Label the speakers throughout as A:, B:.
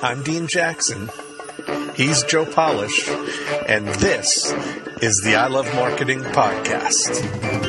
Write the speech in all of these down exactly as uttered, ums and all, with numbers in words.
A: I'm Dean Jackson. He's Joe Polish. And this is the I Love Marketing Podcast.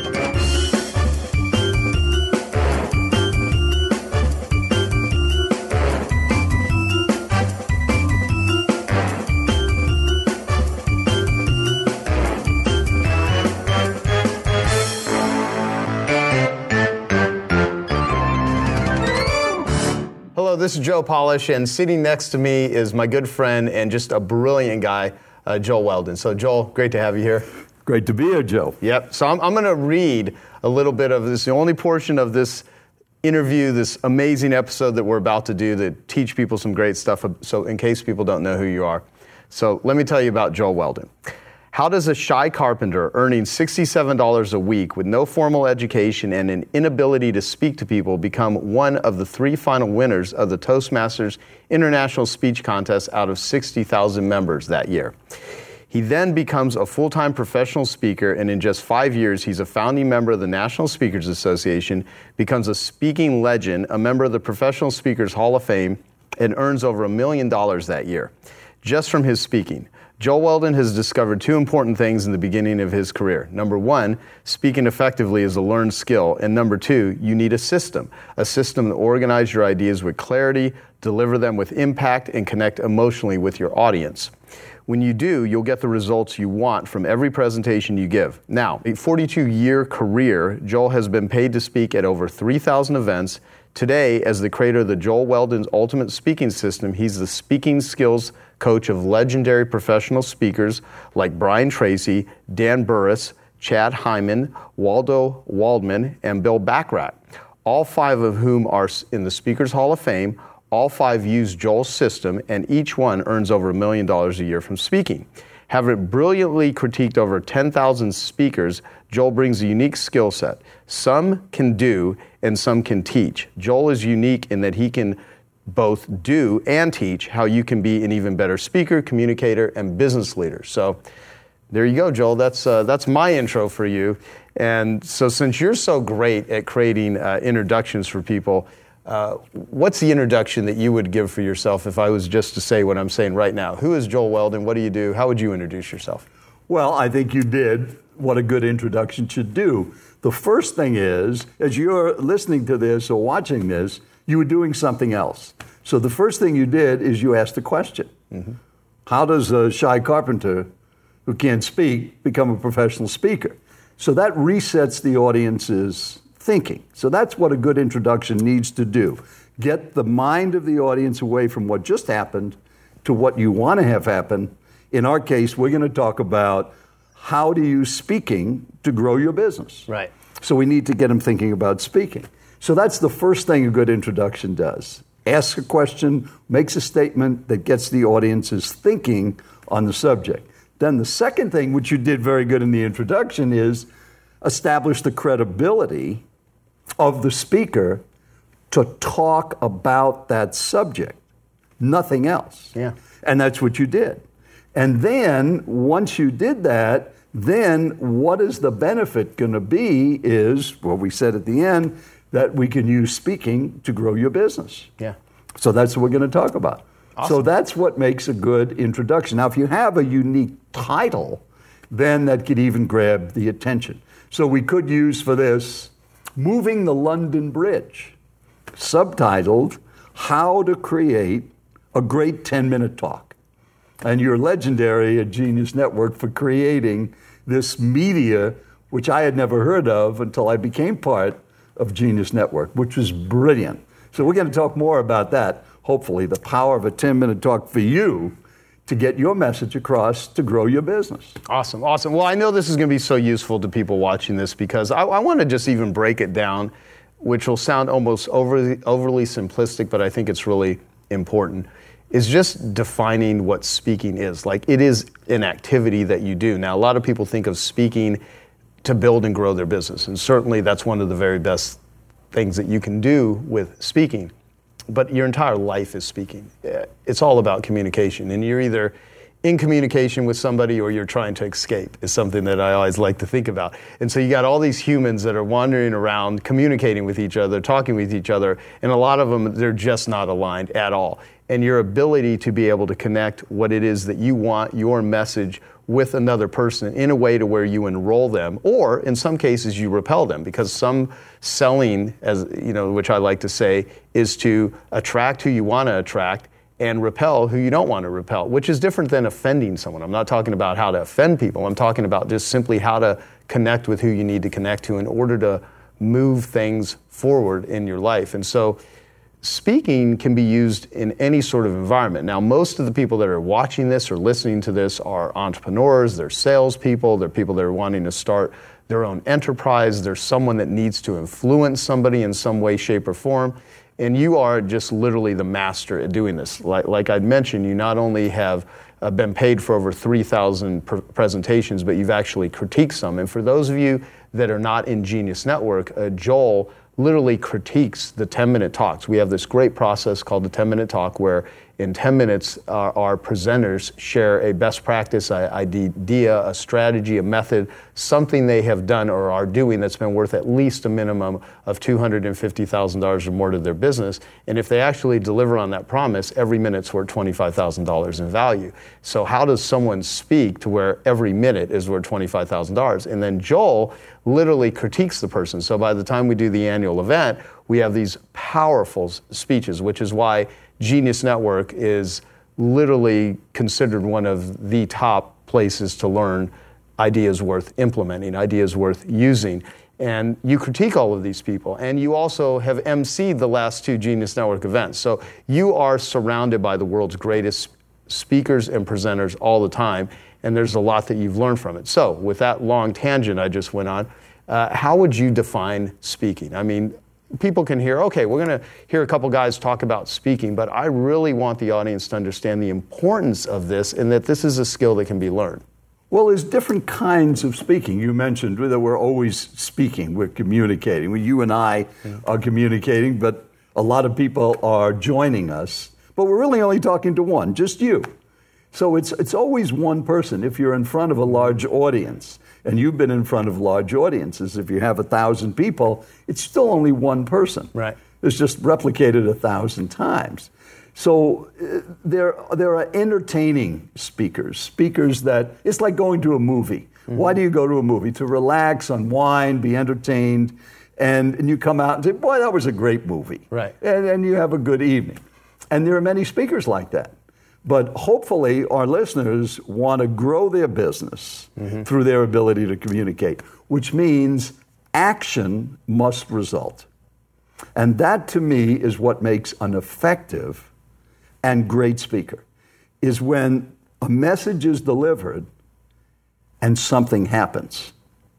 B: This is Joe Polish, and sitting next to me is my good friend and just a brilliant guy, uh, Joel Weldon. So, Joel, great to have you here.
C: Great to be here, Joe.
B: Yep. So I'm, I'm going to read a little bit of this, the only portion of this interview, this amazing episode that we're about to do that teach people some great stuff, so in case people don't know who you are. So let me tell you about Joel Weldon. How does a shy carpenter earning sixty-seven dollars a week with no formal education and an inability to speak to people become one of the three final winners of the Toastmasters International Speech Contest out of sixty thousand members that year? He then becomes a full-time professional speaker, and in just five years, he's a founding member of the National Speakers Association, becomes a speaking legend, a member of the Professional Speakers Hall of Fame, and earns over a million dollars that year, just from his speaking. Joel Weldon has discovered two important things in the beginning of his career. Number one, speaking effectively is a learned skill. And number two, you need a system, a system to organize your ideas with clarity, deliver them with impact, and connect emotionally with your audience. When you do, you'll get the results you want from every presentation you give. Now, a forty-two-year career, Joel has been paid to speak at over three thousand events. Today, as the creator of the Joel Weldon's Ultimate Speaking System, he's the speaking skills coach of legendary professional speakers like Brian Tracy, Dan Burris, Chad Hyman, Waldo Waldman, and Bill Bacharach, all five of whom are in the Speakers Hall of Fame. All five use Joel's system, and each one earns over a million dollars a year from speaking. Having brilliantly critiqued over ten thousand speakers, Joel brings a unique skill set. Some can do, and some can teach. Joel is unique in that he can both do and teach how you can be an even better speaker, communicator, and business leader. So there you go, Joel. That's uh, that's my intro for you. And so since you're so great at creating uh, introductions for people, uh, what's the introduction that you would give for yourself if I was just to say what I'm saying right now? Who is Joel Weldon? What do you do? How would you introduce yourself?
C: Well, I think you did what a good introduction should do. The first thing is, as you're listening to this or watching this, you were doing something else. So the first thing you did is you asked a question. Mm-hmm. How does a shy carpenter who can't speak become a professional speaker? So that resets the audience's thinking. So that's what a good introduction needs to do. Get the mind of the audience away from what just happened to what you want to have happen. In our case, we're going to talk about how to use speaking to grow your business.
B: Right.
C: So we need to get them thinking about speaking. So that's the first thing a good introduction does. Asks a question, makes a statement that gets the audience's thinking on the subject. Then the second thing, which you did very good in the introduction, is establish the credibility of the speaker to talk about that subject, nothing else.
B: Yeah.
C: And that's what you did. And then once you did that, then what is the benefit going to be is, what we said at the end, that we can use speaking to grow your business.
B: Yeah.
C: So that's what we're going to talk about.
B: Awesome.
C: So that's what makes a good introduction. Now, if you have a unique title, then that could even grab the attention. So we could use for this, Moving the London Bridge, subtitled, How to Create a Great ten-Minute Talk. And you're legendary at Genius Network for creating this media, which I had never heard of until I became part of Genius Network, which was brilliant. So we're going to talk more about that, hopefully, the power of a ten-minute talk for you to get your message across to grow your business.
B: Awesome, awesome. Well, I know this is going to be so useful to people watching this because I, I want to just even break it down, which will sound almost overly, overly simplistic, but I think it's really important, is just defining what speaking is. Like, it is an activity that you do. Now, a lot of people think of speaking to build and grow their business, and certainly that's one of the very best things that you can do with speaking. But your entire life is speaking. It's all about communication, and you're either in communication with somebody or you're trying to escape is something that I always like to think about. And so you got all these humans that are wandering around, communicating with each other, talking with each other, and a lot of them, they're just not aligned at all. And your ability to be able to connect what it is that you want, your message, with another person in a way to where you enroll them, or in some cases you repel them, because some selling, as you know, which I like to say, is to attract who you want to attract and repel who you don't want to repel, which is different than offending someone. I'm not talking about how to offend people. I'm talking about just simply how to connect with who you need to connect to in order to move things forward in your life. And so speaking can be used in any sort of environment. Now, most of the people that are watching this or listening to this are entrepreneurs, they're salespeople, they're people that are wanting to start their own enterprise, there's someone that needs to influence somebody in some way, shape, or form. And you are just literally the master at doing this. Like, like I'd mentioned, you not only have uh, been paid for over three thousand pr- presentations, but you've actually critiqued some. And for those of you that are not in Genius Network, uh, Joel literally critiques the ten-minute talks. We have this great process called the ten-minute talk where in ten minutes our, our presenters share a best practice, an idea, a strategy, a method, something they have done or are doing that's been worth at least a minimum of two hundred fifty thousand dollars or more to their business. And if they actually deliver on that promise, every minute's worth twenty-five thousand dollars in value. So how does someone speak to where every minute is worth twenty-five thousand dollars? And then Joel literally critiques the person. So by the time we do the annual event, we have these powerful speeches, which is why Genius Network is literally considered one of the top places to learn ideas worth implementing, ideas worth using. And you critique all of these people. And you also have emceed the last two Genius Network events. So you are surrounded by the world's greatest speakers and presenters all the time. And there's a lot that you've learned from it. So with that long tangent I just went on, uh, how would you define speaking? I mean, people can hear, okay, we're going to hear a couple guys talk about speaking, but I really want the audience to understand the importance of this and that this is a skill that can be learned.
C: Well, there's different kinds of speaking. You mentioned that we're always speaking, we're communicating. Well, you and I yeah. are communicating, but a lot of people are joining us. But we're really only talking to one, just you. So it's it's always one person. If you're in front of a large audience, and you've been in front of large audiences, if you have a thousand people, it's still only one person.
B: Right.
C: It's just replicated a thousand times. So uh, there, there are entertaining speakers, speakers that, it's like going to a movie. Mm-hmm. Why do you go to a movie? To relax, unwind, be entertained, and, and you come out and say, boy, that was a great movie.
B: Right.
C: And, and you have a good evening. And there are many speakers like that. But hopefully our listeners want to grow their business mm-hmm. through their ability to communicate, which means action must result. And that to me is what makes an effective and great speaker, is when a message is delivered and something happens.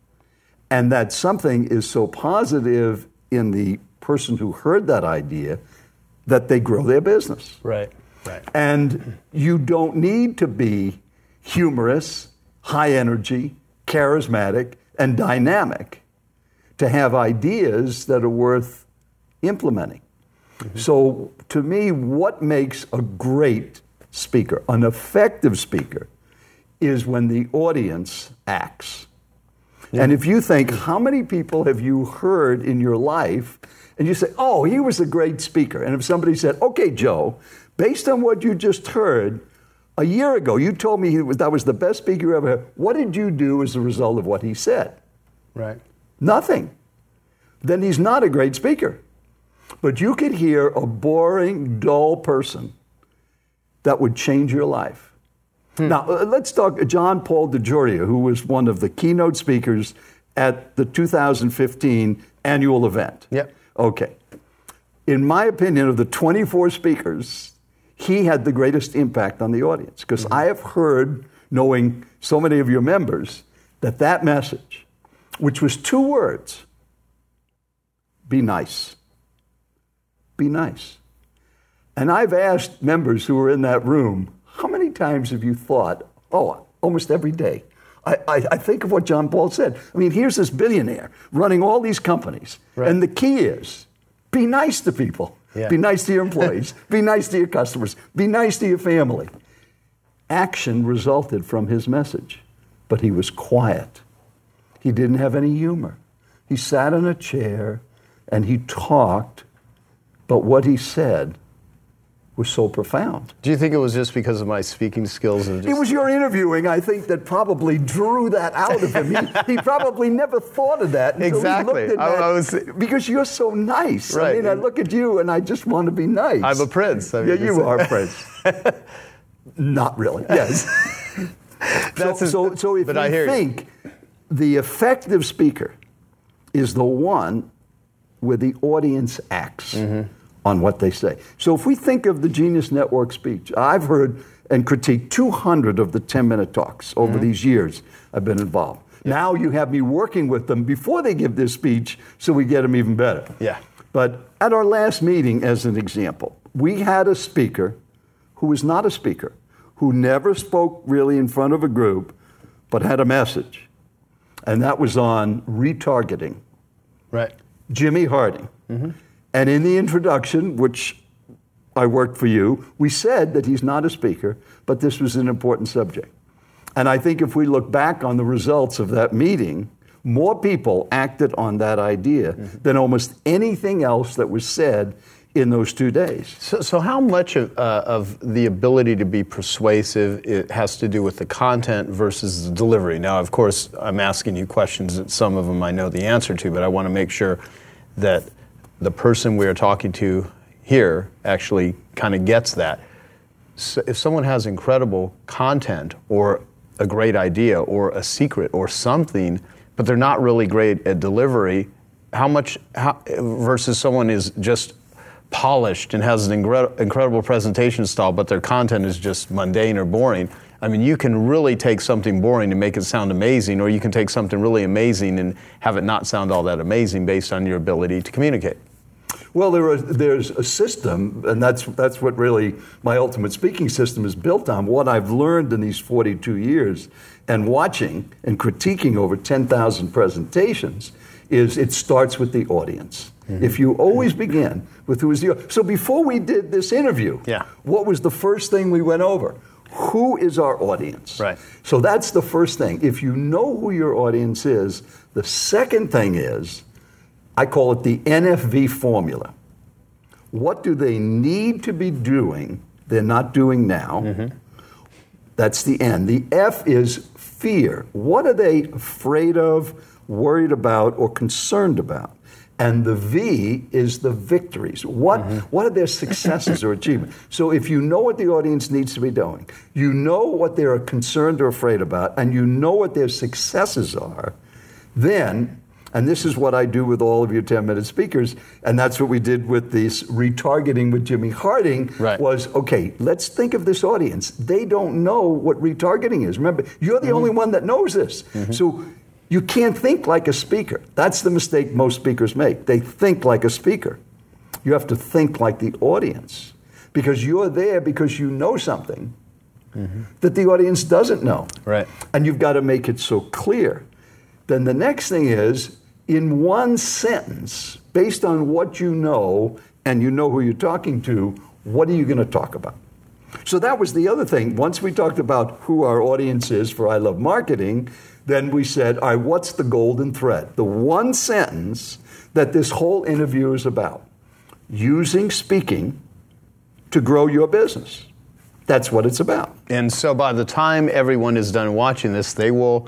C: And that something is so positive in the person who heard that idea that they grow their business.
B: Right. Right.
C: And you don't need to be humorous, high energy, charismatic, and dynamic to have ideas that are worth implementing. Mm-hmm. So to me, what makes a great speaker, an effective speaker, is when the audience acts. Yeah. And if you think, how many people have you heard in your life, and you say, oh, he was a great speaker. And if somebody said, okay, Joe, based on what you just heard, a year ago, you told me he was, that was the best speaker you ever heard. What did you do as a result of what he said?
B: Right.
C: Nothing. Then he's not a great speaker. But you could hear a boring, dull person that would change your life. Hmm. Now, uh, let's talk John Paul DeJoria, who was one of the keynote speakers at the two thousand fifteen annual event.
B: Yep.
C: Okay. In my opinion, of the twenty-four speakers, he had the greatest impact on the audience, because mm-hmm. I have heard, knowing so many of your members, that that message, which was two words, be nice. Be nice. And I've asked members who were in that room, how many times have you thought, oh, almost every day. I, I, I think of what John Paul said. I mean, here's this billionaire running all these companies, right. And the key is, be nice to people. Yeah. Be nice to your employees. Be nice to your customers. Be nice to your family. Action resulted from his message, but he was quiet. He didn't have any humor. He sat in a chair and he talked, but what he said was so profound.
B: Do you think it was just because of my speaking skills? Of just...
C: It was your interviewing, I think, that probably drew that out of him. He, he probably never thought of that until
B: exactly.
C: he looked at
B: I,
C: that.
B: I was,
C: because you're so nice.
B: Right.
C: I mean, I look at you and I just want to be nice.
B: I'm a prince. I mean,
C: yeah, you are a prince. Not really. Yes.
B: That's
C: so,
B: a,
C: so, so if
B: but
C: you
B: I hear
C: think
B: you.
C: the effective speaker is the one where the audience acts mm-hmm. on what they say. So if we think of the Genius Network speech, I've heard and critiqued two hundred of the ten-minute talks over mm-hmm. these years I've been involved. Yep. Now you have me working with them before they give their speech so we get them even better.
B: Yeah.
C: But at our last meeting, as an example, we had a speaker who was not a speaker, who never spoke really in front of a group, but had a message. And that was on retargeting.
B: Right.
C: Jimmy Harding. Mm-hmm. And in the introduction, which I worked for you, we said that he's not a speaker, but this was an important subject. And I think if we look back on the results of that meeting, more people acted on that idea mm-hmm. than almost anything else that was said in those two days.
B: So, so how much of, uh, of the ability to be persuasive it has to do with the content versus the delivery? Now, of course, I'm asking you questions that some of them I know the answer to, but I want to make sure that the person we are talking to here actually kind of gets that. So if someone has incredible content or a great idea or a secret or something, but they're not really great at delivery, how much how, versus someone is just polished and has an ingre- incredible presentation style, but their content is just mundane or boring. I mean, you can really take something boring and make it sound amazing, or you can take something really amazing and have it not sound all that amazing based on your ability to communicate.
C: Well, there are, there's a system, and that's that's what really my ultimate speaking system is built on. What I've learned in these forty-two years and watching and critiquing over ten thousand presentations is it starts with the audience. Mm-hmm. If you always begin with who is the... So before we did this interview,
B: yeah.
C: what was the first thing we went over? Who is our audience?
B: Right.
C: So that's the first thing. If you know who your audience is, the second thing is, I call it the N F V formula. What do they need to be doing they're not doing now? Mm-hmm. That's the N. The F is fear. What are they afraid of, worried about, or concerned about? And the V is the victories. What, mm-hmm. what are their successes or achievements? So if you know what the audience needs to be doing, you know what they're concerned or afraid about, and you know what their successes are, then, and this is what I do with all of your ten-minute speakers, and that's what we did with this retargeting with Jimmy Harding,
B: right.
C: was, okay, let's think of this audience. They don't know what retargeting is. Remember, you're the mm-hmm. only one that knows this. Mm-hmm. So you can't think like a speaker. That's the mistake most speakers make. They think like a speaker. You have to think like the audience, because you're there because you know something mm-hmm. that the audience doesn't know.
B: Right.
C: And you've got to make it so clear. Then the next thing is, in one sentence, based on what you know, and you know who you're talking to, what are you going to talk about? So that was the other thing. Once we talked about who our audience is for I Love Marketing, then we said, all right, what's the golden thread? The one sentence that this whole interview is about. Using speaking to grow your business. That's what it's about.
B: And so by the time everyone is done watching this, they will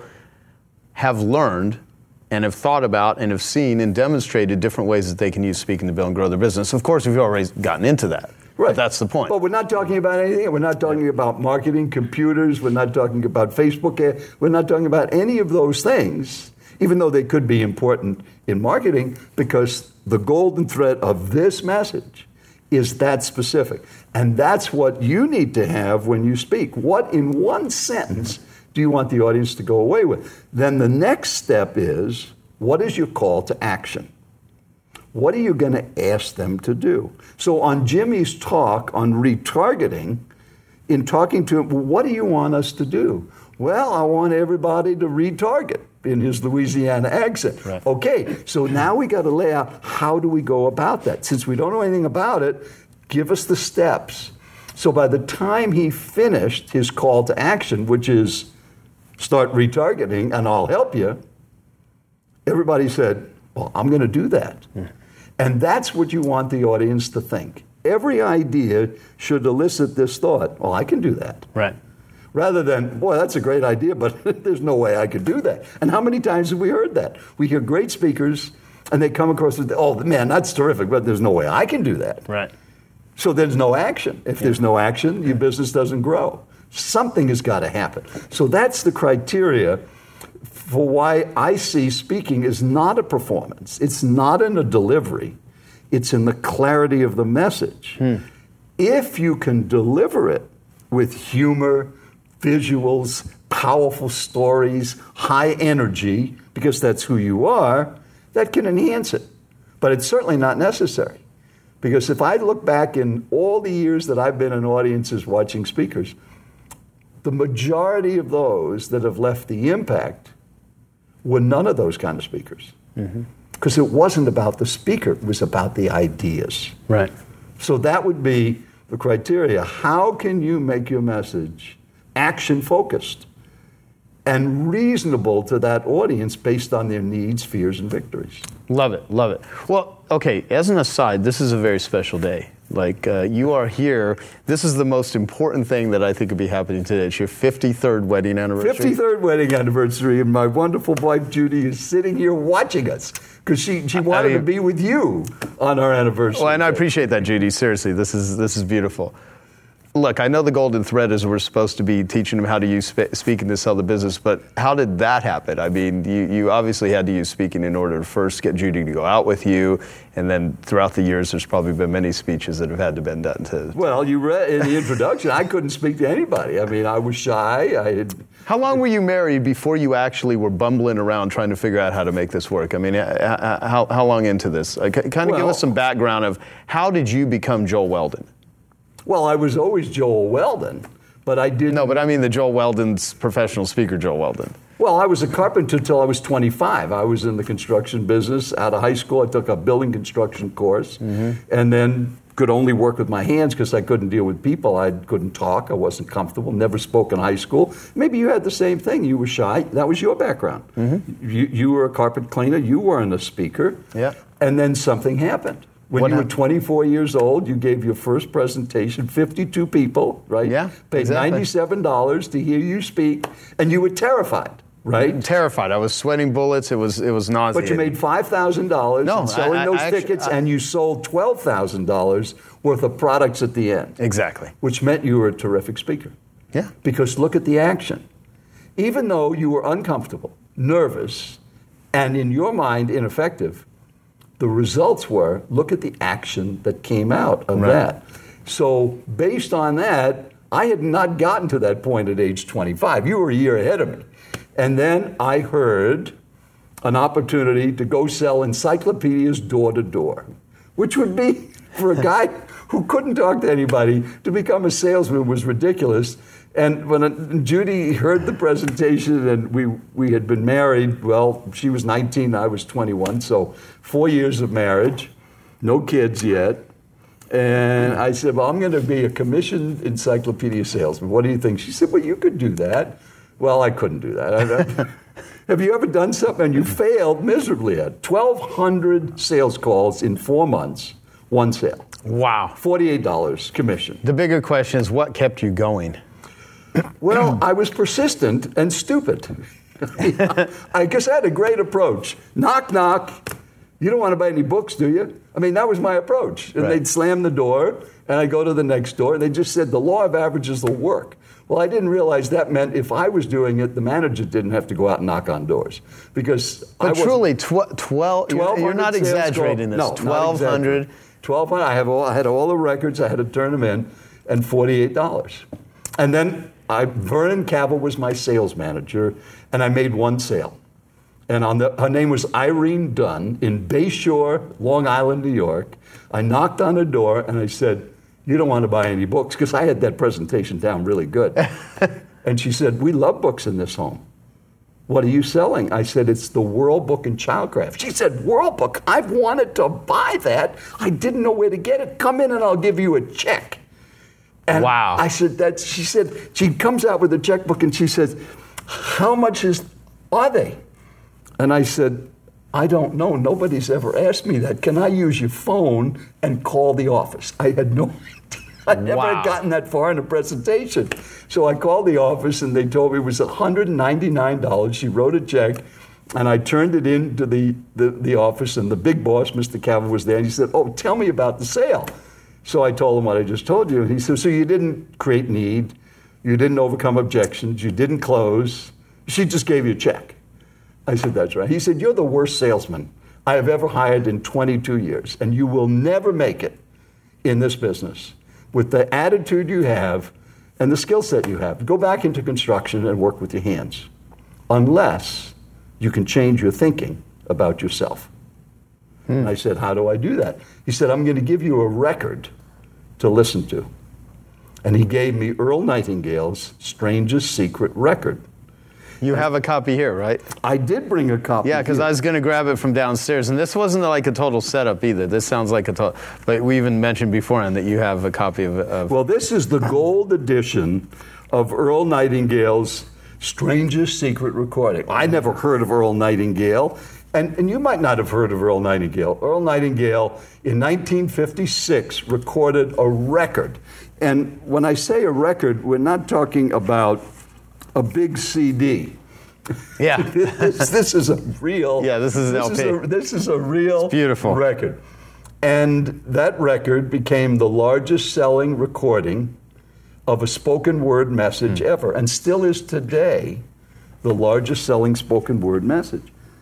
B: have learned and have thought about and have seen and demonstrated different ways that they can use speaking to build and grow their business. Of course, we've already gotten into that.
C: Right.
B: But that's the point.
C: But we're not talking about anything. We're not talking about marketing, computers. We're not talking about Facebook. We're not talking about any of those things, even though they could be important in marketing, because the golden thread of this message is that specific. And that's what you need to have when you speak. What in one sentence do you want the audience to go away with? Then the next step is, what is your call to action? What are you going to ask them to do? So on Jimmy's talk on retargeting, in talking to him, well, what do you want us to do? Well, I want everybody to retarget in his Louisiana accent.
B: Right.
C: Okay, so now we got to lay out, how do we go about that? Since we don't know anything about it, give us the steps. So by the time he finished his call to action, which is start retargeting and I'll help you, everybody said, well, I'm going to do that. Yeah. And that's what you want the audience to think. Every idea should elicit this thought, well, I can do that.
B: Right.
C: Rather than, boy, that's a great idea, but there's no way I could do that. And how many times have we heard that? We hear great speakers, and they come across with, oh, man, that's terrific, but there's no way I can do that.
B: Right.
C: So there's no action. If there's no action, your business doesn't grow. Something has got to happen. So that's the criteria for why I see speaking is not a performance. It's not in a delivery. It's in the clarity of the message. Hmm. If you can deliver it with humor, visuals, powerful stories, high energy, because that's who you are, that can enhance it. But it's certainly not necessary. Because if I look back in all the years that I've been in audiences watching speakers, the majority of those that have left the impact were none of those kind of speakers. Mm-hmm. Because it wasn't about the speaker, it was about the ideas.
B: Right.
C: So that would be the criteria. How can you make your message action-focused and reasonable to that audience based on their needs, fears, and victories?
B: Love it, love it. Well, okay, as an aside, this is a very special day. Like, uh, you are here. This is the most important thing that I think could be happening today. It's your fifty-third wedding anniversary.
C: fifty-third wedding anniversary, and my wonderful wife, Judy, is sitting here watching us because she, she wanted I mean, to be with you on our anniversary.
B: Well, and I appreciate that, Judy. Seriously, this is this is beautiful. Look, I know the golden thread is we're supposed to be teaching them how to use spe- speaking to sell the business, but how did that happen? I mean, you, you obviously had to use speaking in order to first get Judy to go out with you, and then throughout the years, there's probably been many speeches that have had to been done to.
C: Well, you read in the introduction, I couldn't speak to anybody. I mean, I was shy. I had.
B: How long were you married before you actually were bumbling around trying to figure out how to make this work? I mean, how how long into this? Kind of well, give us some background of how did you become Joel Weldon?
C: Well, I was always Joel Weldon, but I didn't...
B: No, but I mean the Joel Weldon's professional speaker, Joel Weldon.
C: Well, I was a carpenter until I was twenty-five. I was in the construction business. Out of high school, I took a building construction course, mm-hmm. and then could only work with my hands because I couldn't deal with people. I couldn't talk. I wasn't comfortable. Never spoke in high school. Maybe you had the same thing. You were shy. That was your background. Mm-hmm. You, you were a carpet cleaner. You weren't a speaker.
B: Yeah.
C: And then something happened. When what you happened? were twenty-four years old, you gave your first presentation, fifty-two people, right?
B: Yeah,
C: Paid
B: exactly.
C: ninety-seven dollars to hear you speak, and you were terrified, right?
B: I'm terrified. I was sweating bullets. It was it was nauseating.
C: But you made five thousand dollars
B: no,
C: in selling
B: I, I,
C: those
B: I
C: tickets,
B: actually, I,
C: and you sold twelve thousand dollars worth of products at the end.
B: Exactly.
C: Which meant you were a terrific speaker.
B: Yeah.
C: Because look at the action. Even though you were uncomfortable, nervous, and in your mind ineffective, the results were, look at the action that came out of right. that. So based on that, I had not gotten to that point at age twenty-five. You were a year ahead of me. And then I heard an opportunity to go sell encyclopedias door to door, which would be, for a guy who couldn't talk to anybody, to become a salesman was ridiculous. And when Judy heard the presentation, and we, we had been married, well, she was nineteen, I was twenty-one, so four years of marriage, no kids yet. And I said, well, I'm going to be a commissioned encyclopedia salesman. What do you think? She said, well, you could do that. Well, I couldn't do that. Have you ever done something and you failed miserably at? twelve hundred sales calls in four months, one sale.
B: Wow.
C: forty-eight dollars commission.
B: The bigger question is, what kept you going?
C: Well, I was persistent and stupid. I guess I had a great approach. Knock, knock. You don't want to buy any books, do you? I mean, that was my approach. And right. they'd slam the door, and I'd go to the next door, and they just said, the law of averages will work. Well, I didn't realize that meant if I was doing it, the manager didn't have to go out and knock on doors. Because
B: but
C: I
B: truly, tw- twelve, you're, you're not exaggerating this.
C: No,
B: twelve hundred.
C: twelve hundred. I, have all, I had all the records. I had to turn them in, and forty-eight dollars. And then I, Vernon Cavill was my sales manager, and I made one sale. And on the, her name was Irene Dunn in Bayshore, Long Island, New York. I knocked on her door, and I said, you don't want to buy any books, because I had that presentation down really good. And she said, we love books in this home. What are you selling? I said, it's the World Book in Childcraft. She said, World Book? I've wanted to buy that. I didn't know where to get it. Come in and I'll give you a check. And
B: wow.
C: I said, that, she said, she comes out with a checkbook and she says, how much is, are they? And I said, I don't know. Nobody's ever asked me that. Can I use your phone and call the office? I had no idea. I'd never
B: Wow.
C: had gotten that far in a presentation. So I called the office and they told me it was one hundred ninety-nine dollars. She wrote a check and I turned it into the, the, the office and the big boss, Mister Cavill, was there and he said, oh, tell me about the sale. So I told him what I just told you. And he said, so you didn't create need, you didn't overcome objections, you didn't close, she just gave you a check. I said, that's right. He said, you're the worst salesman I have ever hired in twenty-two years, and you will never make it in this business with the attitude you have and the skill set you have. Go back into construction and work with your hands, unless you can change your thinking about yourself. Hmm. And I said, how do I do that? He said, I'm going to give you a record to listen to. And he gave me Earl Nightingale's Strangest Secret record.
B: You have a copy here, right?
C: I did bring a copy.
B: Yeah, because I was going to grab it from downstairs. And this wasn't like a total setup either. This sounds like a total... But we even mentioned beforehand that you have a copy of... of
C: well, this is the gold edition of Earl Nightingale's Strangest Secret recording. I never heard of Earl Nightingale. And, and you might not have heard of Earl Nightingale. Earl Nightingale, in nineteen fifty-six, recorded a record. And when I say a record, we're not talking about a big C D.
B: Yeah.
C: this, this is a real...
B: Yeah, this is an
C: this
B: L P.
C: Is a, this is a real
B: it's beautiful.
C: record. And that record became the largest selling recording of a spoken word message mm. ever, and still is today the largest selling spoken word message.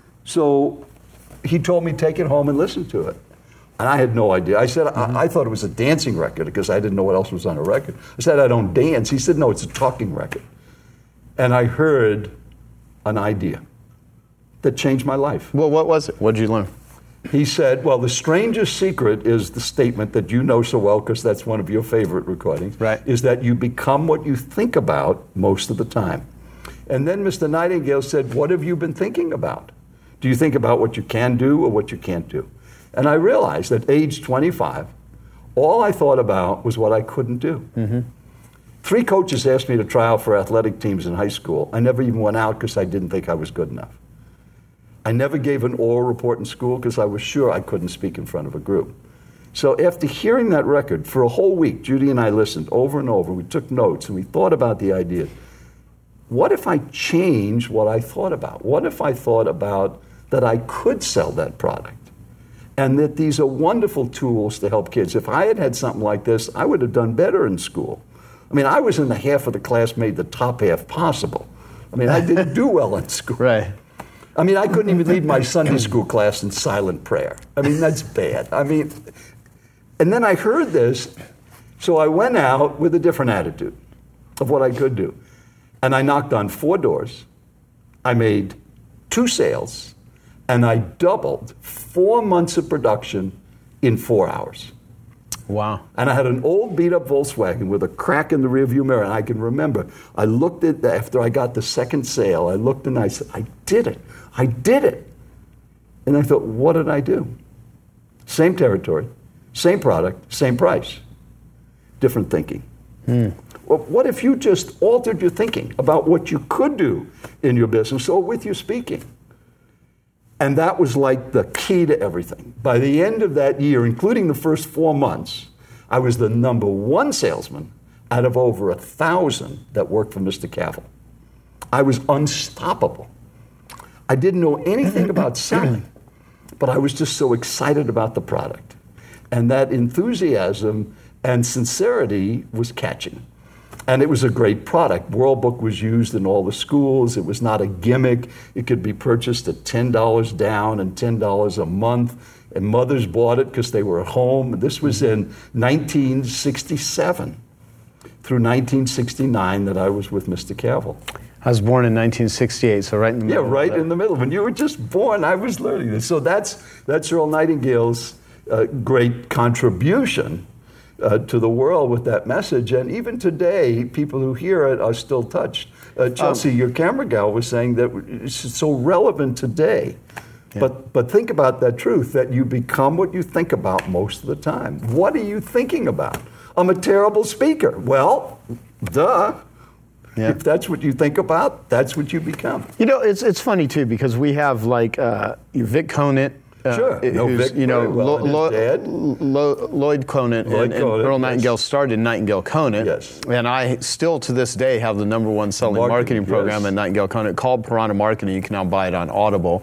C: So he told me, take it home and listen to it. And I had no idea. I said, mm-hmm. I, I thought it was a dancing record because I didn't know what else was on a record. I said, I don't dance. He said, no, it's a talking record. And I heard an idea that changed my life.
B: Well, what was it? What did you learn?
C: He said, well, the strangest secret is the statement that you know so well because that's one of your favorite recordings,
B: right.
C: is that you become what you think about most of the time. And then Mister Nightingale said, what have you been thinking about? Do you think about what you can do or what you can't do? And I realized at age twenty-five, all I thought about was what I couldn't do. Mm-hmm. Three coaches asked me to try out for athletic teams in high school. I never even went out because I didn't think I was good enough. I never gave an oral report in school because I was sure I couldn't speak in front of a group. So after hearing that record for a whole week, Judy and I listened over and over. We took notes and we thought about the idea. What if I changed what I thought about? What if I thought about that I could sell that product? And that these are wonderful tools to help kids. If I had had something like this, I would have done better in school. I mean, I was in the half of the class made the top half possible. I mean, I didn't do well in school.
B: Right.
C: I mean, I couldn't even lead my Sunday school class in silent prayer. I mean, that's bad. I mean, and then I heard this, so I went out with a different attitude of what I could do. And I knocked on four doors. I made two sales, and I doubled four months of production in four hours.
B: Wow.
C: And I had an old beat-up Volkswagen with a crack in the rearview mirror, and I can remember, I looked at, after I got the second sale, I looked and I said, I did it. I did it. And I thought, what did I do? Same territory, same product, same price. Different thinking. Hmm. Well, what if you just altered your thinking about what you could do in your business or with your speaking? And that was like the key to everything. By the end of that year, including the first four months, I was the number one salesman out of over a thousand that worked for Mister Cavill. I was unstoppable. I didn't know anything about selling, but I was just so excited about the product. And that enthusiasm and sincerity was catching. And it was a great product. World Book was used in all the schools. It was not a gimmick. It could be purchased at ten dollars down and ten dollars a month. And mothers bought it because they were at home. This was in nineteen sixty-seven through nineteen sixty-nine that I was with Mister Cavill.
B: I was born in nineteen sixty-eight, so right in the middle.
C: Yeah, right in the middle. When you were just born, I was learning this. So that's, that's Earl Nightingale's uh, great contribution Uh, to the world with that message. And even today, people who hear it are still touched. Uh, Chelsea, um, your camera gal was saying that it's so relevant today. Yeah. But but think about that truth, that you become what you think about most of the time. What are you thinking about? I'm a terrible speaker. Well, duh.
B: Yeah.
C: If that's what you think about, that's what you become.
B: You know, it's it's funny too because we have like uh, Vic Conant. Uh,
C: Sure. No,
B: who's,
C: Vic
B: you know,
C: very well,
B: Lo-
C: and his
B: Lo-
C: dad.
B: Lo- Lloyd Conant
C: Lloyd
B: and, and
C: Conant,
B: Earl
C: yes.
B: Nightingale started Nightingale Conant.
C: Yes.
B: And I still to this day have the number one selling
C: Marketing,
B: marketing, program
C: yes.
B: at Nightingale Conant called Piranha Marketing. You can now buy it on audible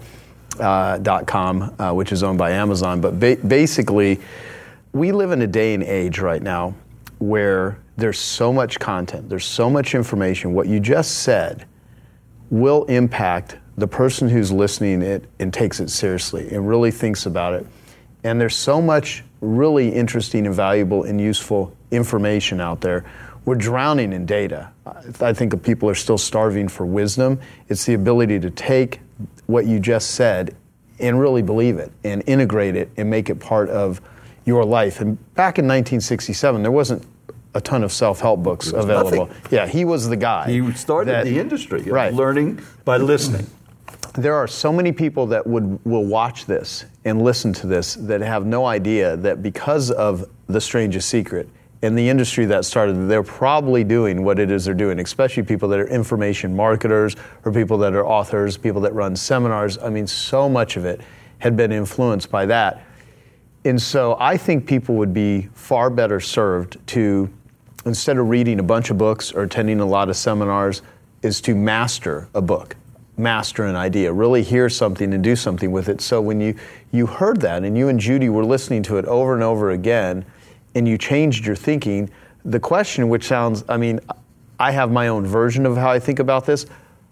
B: dot com, uh, which is owned by Amazon. But ba- basically, we live in a day and age right now where there's so much content, there's so much information. What you just said will impact the person who's listening it and takes it seriously and really thinks about it. And there's so much really interesting and valuable and useful information out there. We're drowning in data. I think people are still starving for wisdom. It's the ability to take what you just said and really believe it and integrate it and make it part of your life. And back in nineteen sixty-seven, there wasn't a ton of self-help books available.
C: Nothing.
B: Yeah, he was the guy.
C: He started
B: that,
C: the industry of
B: right.
C: learning by listening.
B: There are so many people that would will watch this and listen to this that have no idea that because of The Strangest Secret and the industry that started, they're probably doing what it is they're doing, especially people that are information marketers or people that are authors, people that run seminars. I mean, so much of it had been influenced by that. And so I think people would be far better served to, instead of reading a bunch of books or attending a lot of seminars, is to master a book. Master an idea, really hear something and do something with it. So when you, you heard that and you and Judy were listening to it over and over again and you changed your thinking, the question, which sounds, I mean, I have my own version of how I think about this.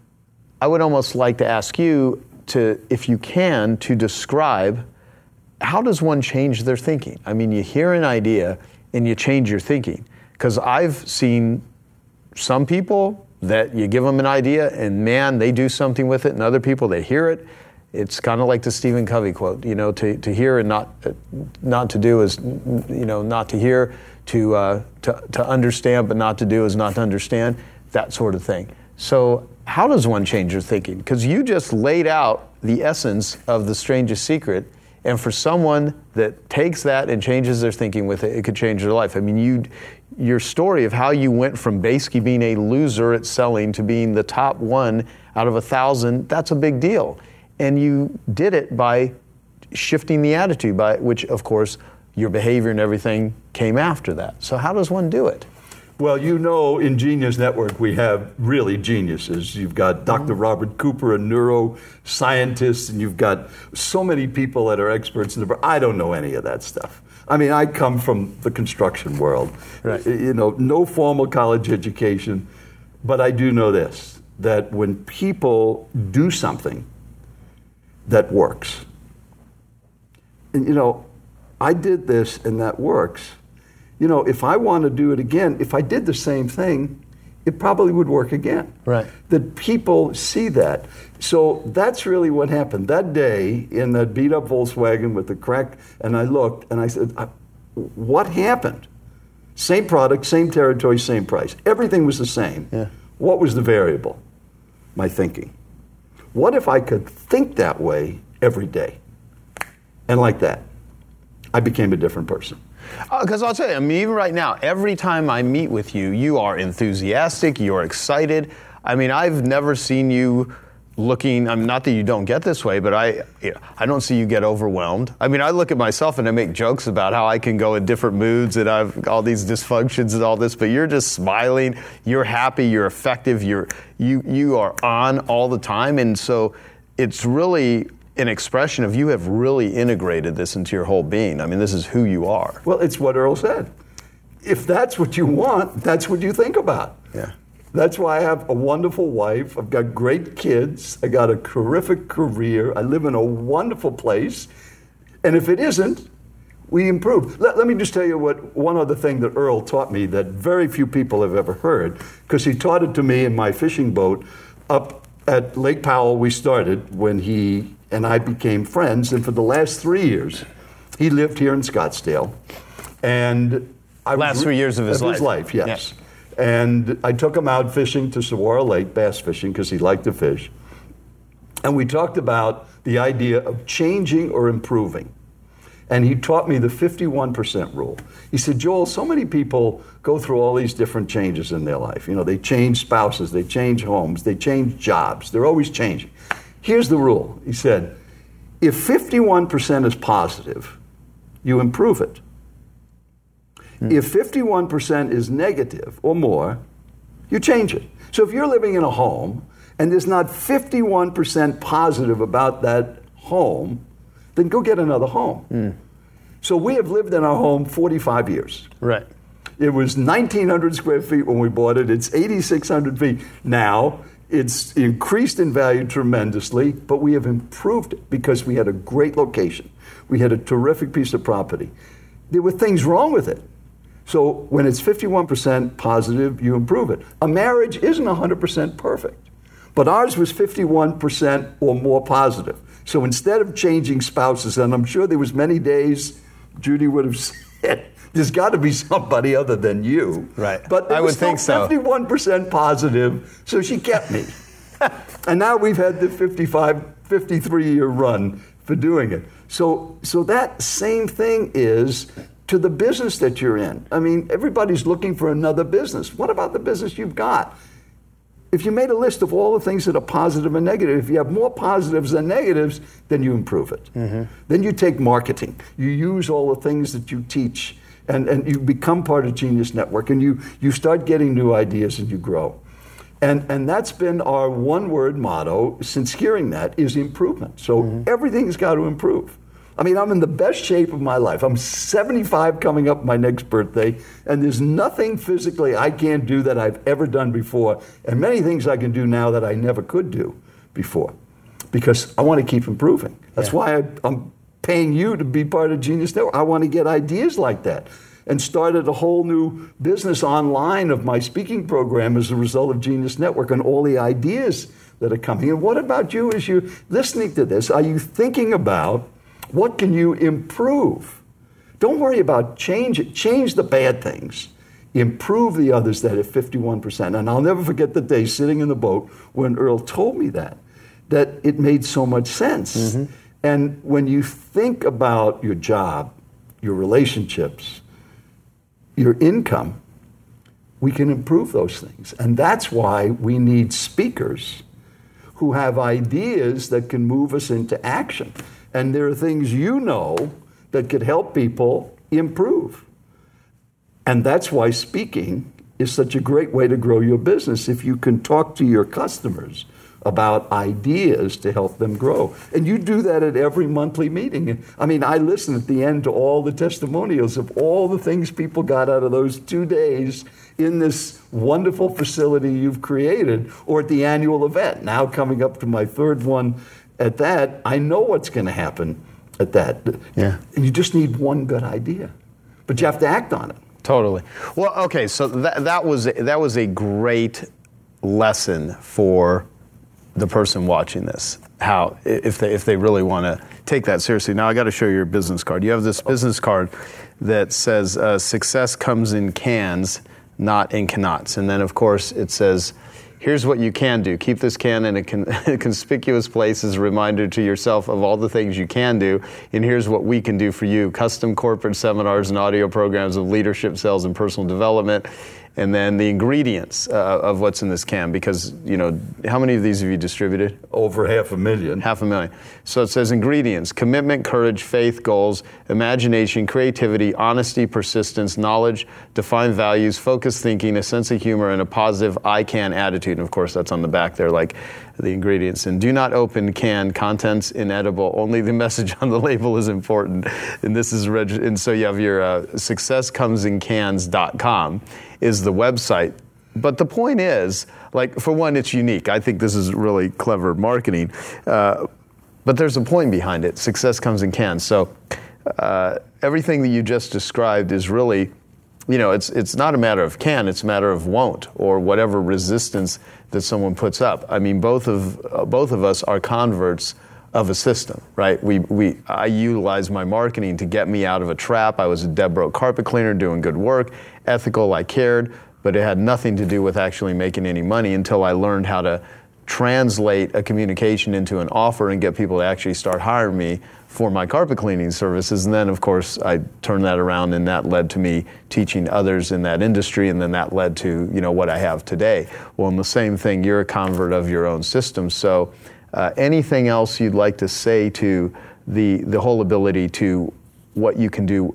B: I would almost like to ask you to, if you can, to describe how does one change their thinking? I mean, you hear an idea and you change your thinking. Because I've seen some people that you give them an idea and man, they do something with it, and other people, they hear it. It's kind of like the Stephen Covey quote, you know, to, to hear and not uh, not to do is, you know, not to hear, to, uh, to to understand but not to do is not to understand, that sort of thing. So how does one change your thinking? Because you just laid out the essence of The Strangest Secret, and for someone that takes that and changes their thinking with it, it could change their life. I mean, you, your story of how you went from basically being a loser at selling to being the top one out of a thousand, that's a big deal. And you did it by shifting the attitude, by which, of course, your behavior and everything came after that. So how does one do it?
C: Well, you know, in Genius Network, we have really geniuses. You've got Doctor Robert Cooper, a neuroscientist, and you've got so many people that are experts in the. I don't know any of that stuff. I mean, I come from the construction world.
B: Right.
C: You know, no formal college education, but I do know this, that when people do something that works, and you know, I did this and that works. You know, if I want to do it again, if I did the same thing, it probably would work again.
B: Right.
C: That people see that. So that's really what happened. That day in that beat up Volkswagen with the crack, and I looked and I said, what happened? Same product, same territory, same price. Everything was the same.
B: Yeah.
C: What was the variable? My thinking. What if I could think that way every day? And like that, I became a different person.
B: Because uh, I'll tell you, I mean, even right now, every time I meet with you, you are enthusiastic, you're excited. I mean, I've never seen you looking, I mean, not that you don't get this way, but I you know, I don't see you get overwhelmed. I mean, I look at myself and I make jokes about how I can go in different moods and I've all these dysfunctions and all this, but you're just smiling, you're happy, you're effective, you're you you are on all the time. And so it's really an expression of you have really integrated this into your whole being. I mean, this is who you are.
C: Well, it's what Earl said. If that's what you want, that's what you think about.
B: Yeah.
C: That's why I have a wonderful wife. I've got great kids. I got a terrific career. I live in a wonderful place. And if it isn't, we improve. Let, let me just tell you what one other thing that Earl taught me that very few people have ever heard, because he taught it to me in my fishing boat up at Lake Powell. We started when he and I became friends, and for the last three years, he lived here in Scottsdale. And I
B: last
C: was,
B: three years of his
C: of
B: life.
C: His life, yes.
B: yes.
C: And I took him out fishing to Saguaro Lake, bass fishing, because he liked to fish. And we talked about the idea of changing or improving. And he taught me the fifty-one percent rule. He said, Joel, so many people go through all these different changes in their life. You know, they change spouses, they change homes, they change jobs. They're always changing. Here's the rule. He said, if fifty-one percent is positive, you improve it. Hmm. If fifty-one percent is negative or more, you change it. So if you're living in a home and there's not fifty-one percent positive about that home, then go get another home. Mm. So we have lived in our home forty-five years.
B: Right.
C: It was nineteen hundred square feet when we bought it. It's eighty-six hundred feet now. It's increased in value tremendously, but we have improved it because we had a great location. We had a terrific piece of property. There were things wrong with it. So when it's fifty-one percent positive, you improve it. A marriage isn't one hundred percent perfect, but ours was fifty-one percent or more positive. So instead of changing spouses, and I'm sure there was many days Judy would have said, there's got to be somebody other than you.
B: Right.
C: But
B: I would think so.
C: fifty-one percent positive, so she kept me. And now we've had the fifty-five, fifty-three year run for doing it. So, so that same thing is to the business that you're in. I mean, everybody's looking for another business. What about the business you've got? If you made a list of all the things that are positive and negative, if you have more positives than negatives, then you improve it. Mm-hmm. Then you take marketing. You use all the things that you teach, and, and you become part of Genius Network, and you, you start getting new ideas and you grow. And, and that's been our one-word motto since hearing that is improvement. So mm-hmm. everything's got to improve. I mean, I'm in the best shape of my life. I'm seventy-five coming up my next birthday, and there's nothing physically I can't do that I've ever done before, and many things I can do now that I never could do before, because I want to keep improving. That's yeah. why I, I'm paying you to be part of Genius Network. I want to get ideas like that, and started a whole new business online of my speaking program as a result of Genius Network and all the ideas that are coming. And what about you as you're listening to this? Are you thinking about what can you improve? Don't worry about change it. Change the bad things. Improve the others that are fifty-one percent. And I'll never forget the day sitting in the boat when Earl told me that, that it made so much sense. Mm-hmm. And when you think about your job, your relationships, your income, we can improve those things. And that's why we need speakers who have ideas that can move us into action. And there are things you know that could help people improve. And that's why speaking is such a great way to grow your business, if you can talk to your customers about ideas to help them grow. And you do that at every monthly meeting. I mean, I listen at the end to all the testimonials of all the things people got out of those two days in this wonderful facility you've created, or at the annual event. Now coming up to my third one at that, I know what's going to happen at that.
B: Yeah.
C: And you just need one good idea, but you have to act on it.
B: Totally. Well, okay, so that, that was that was a great lesson for the person watching this. How, if they if they really want to take that seriously. Now I got to show you your business card. You have this business card that says uh, "Success comes in cans, not in cannots," and then of course it says, here's what you can do. Keep this can in a, con- a conspicuous place as a reminder to yourself of all the things you can do. And here's what we can do for you. Custom corporate seminars and audio programs of leadership, sales, and personal development. And then the ingredients uh, of what's in this can, because, you know, how many of these have you distributed?
C: Over half a million.
B: Half a million. So it says ingredients: commitment, courage, faith, goals, imagination, creativity, honesty, persistence, knowledge, defined values, focused thinking, a sense of humor, and a positive I can attitude. And of course, that's on the back there, like the ingredients. And do not open can, contents inedible. Only the message on the label is important. And this is reg- and so you have your uh, success comes in cans dot com is the website. But the point is, like, for one, it's unique. I think this is really clever marketing. Uh, but there's a point behind it. Success comes in cans. So uh, everything that you just described is really, you know, it's it's not a matter of can, it's a matter of won't, or whatever resistance that someone puts up. I mean, both of uh, both of us are converts of a system, right? We we I utilize my marketing to get me out of a trap. I was a dead broke carpet cleaner doing good work, ethical, I cared, but it had nothing to do with actually making any money until I learned how to translate a communication into an offer and get people to actually start hiring me for my carpet cleaning services. And then, of course, I turned that around, and that led to me teaching others in that industry, and then that led to, you know, what I have today. Well, and the same thing, you're a convert of your own system. So uh, anything else you'd like to say to the, the whole ability to what you can do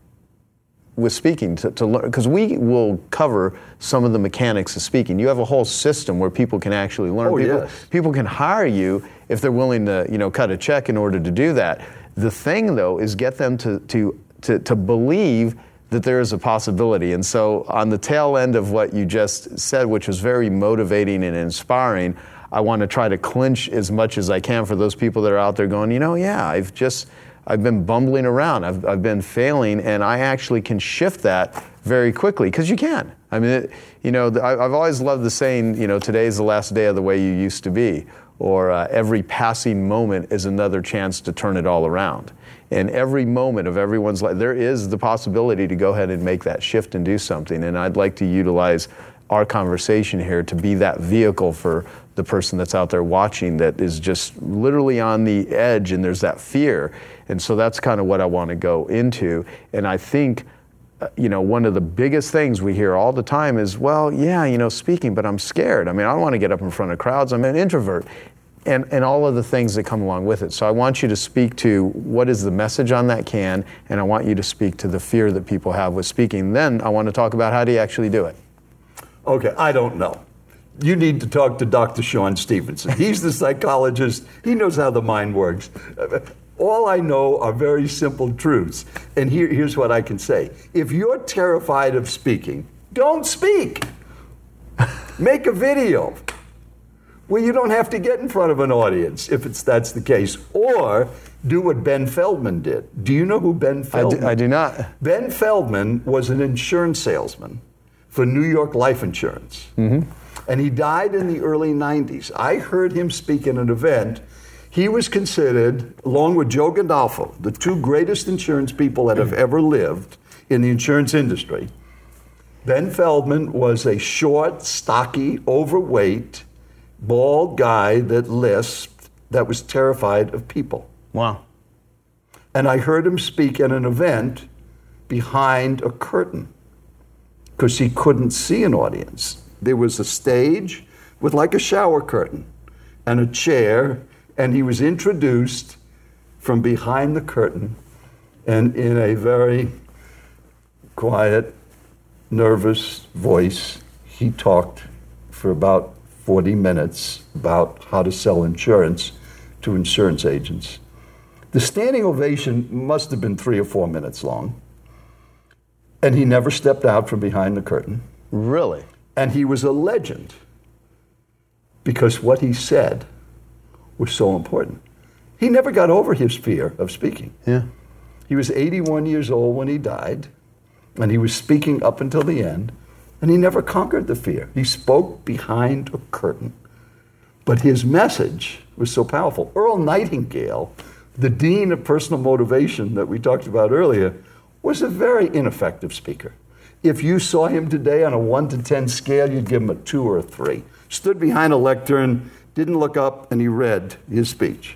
B: with speaking to, to learn, because we will cover some of the mechanics of speaking. You have a whole system where people can actually learn.
C: Oh,
B: people,
C: yes.
B: people can hire you if they're willing to, you know, cut a check in order to do that. The thing, though, is get them to to to, to believe that there is a possibility. And so on the tail end of what you just said, which was very motivating and inspiring, I want to try to clinch as much as I can for those people that are out there going, you know, yeah, I've just I've been bumbling around. I've, I've been failing, and I actually can shift that very quickly, because you can. I mean, it, you know, the, I, I've always loved the saying, you know, today's the last day of the way you used to be, or uh, every passing moment is another chance to turn it all around. And every moment of everyone's life, there is the possibility to go ahead and make that shift and do something. And I'd like to utilize our conversation here to be that vehicle for the person that's out there watching that is just literally on the edge, and there's that fear. And so that's kind of what I want to go into. And I think, uh, you know, one of the biggest things we hear all the time is, well, yeah, you know, speaking, but I'm scared. I mean, I don't want to get up in front of crowds. I'm an introvert. And, and all of the things that come along with it. So I want you to speak to what is the message on that can, and I want you to speak to the fear that people have with speaking. Then I want to talk about how do you actually do it.
C: Okay, I don't know. You need to talk to Doctor Sean Stevenson. He's the psychologist. He knows how the mind works. All I know are very simple truths. And here, here's what I can say. If you're terrified of speaking, don't speak. Make a video where you don't have to get in front of an audience, if it's that's the case. Or do what Ben Feldman did. Do you know who Ben Feldman is?
B: I do, I do not.
C: Ben Feldman was an insurance salesman for New York Life Insurance. Mm-hmm. And he died in the early nineties. I heard him speak at an event. He was considered, along with Joe Gandolfo, the two greatest insurance people that have ever lived in the insurance industry. Ben Feldman was a short, stocky, overweight, bald guy that lisped, that was terrified of people.
B: Wow.
C: And I heard him speak at an event behind a curtain because he couldn't see an audience. There was a stage with like a shower curtain and a chair, and he was introduced from behind the curtain, and in a very quiet, nervous voice, he talked for about forty minutes about how to sell insurance to insurance agents. The standing ovation must have been three or four minutes long, and he never stepped out from behind the curtain.
B: Really?
C: And he was a legend because what he said was so important. He never got over his fear of speaking.
B: Yeah.
C: He was eighty-one years old when he died, and he was speaking up until the end, and he never conquered the fear. He spoke behind a curtain. But his message was so powerful. Earl Nightingale, the dean of personal motivation that we talked about earlier, was a very ineffective speaker. If you saw him today on a one to ten scale, you'd give him a two or a three. Stood behind a lectern, didn't look up, and he read his speech.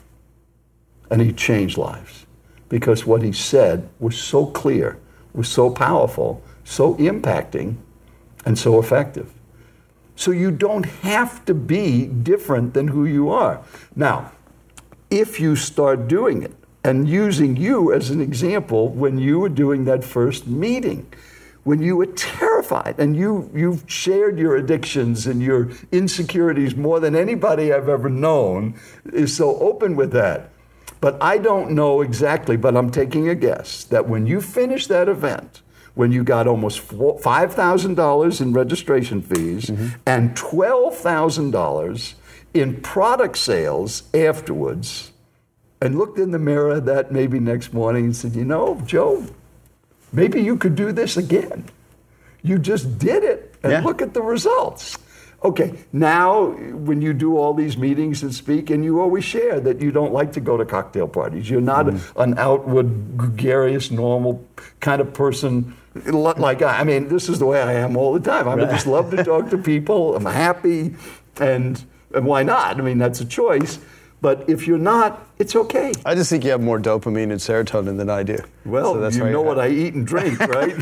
C: And he changed lives because what he said was so clear, was so powerful, so impacting, and so effective. So you don't have to be different than who you are. Now, if you start doing it and using you as an example when you were doing that first meeting, when you were terrified and you, you've shared your addictions and your insecurities more than anybody I've ever known, is so open with that. But I don't know exactly, but I'm taking a guess that when you finish that event, when you got almost five thousand dollars in registration fees mm-hmm. and twelve thousand dollars in product sales afterwards, and looked in the mirror that maybe next morning and said, you know, Joe, maybe you could do this again. You just did it, and yeah. look at the results. Okay, now when you do all these meetings and speak, and you always share that you don't like to go to cocktail parties. You're not mm. a, an outward, gregarious, normal kind of person like I. I mean, this is the way I am all the time. I right. just love to talk to people. I'm happy, and, and why not? I mean, that's a choice. But if you're not, it's okay.
B: I just think you have more dopamine and serotonin than I do.
C: Well,
B: So that's
C: you
B: why
C: know
B: you're
C: what I eat and drink, right?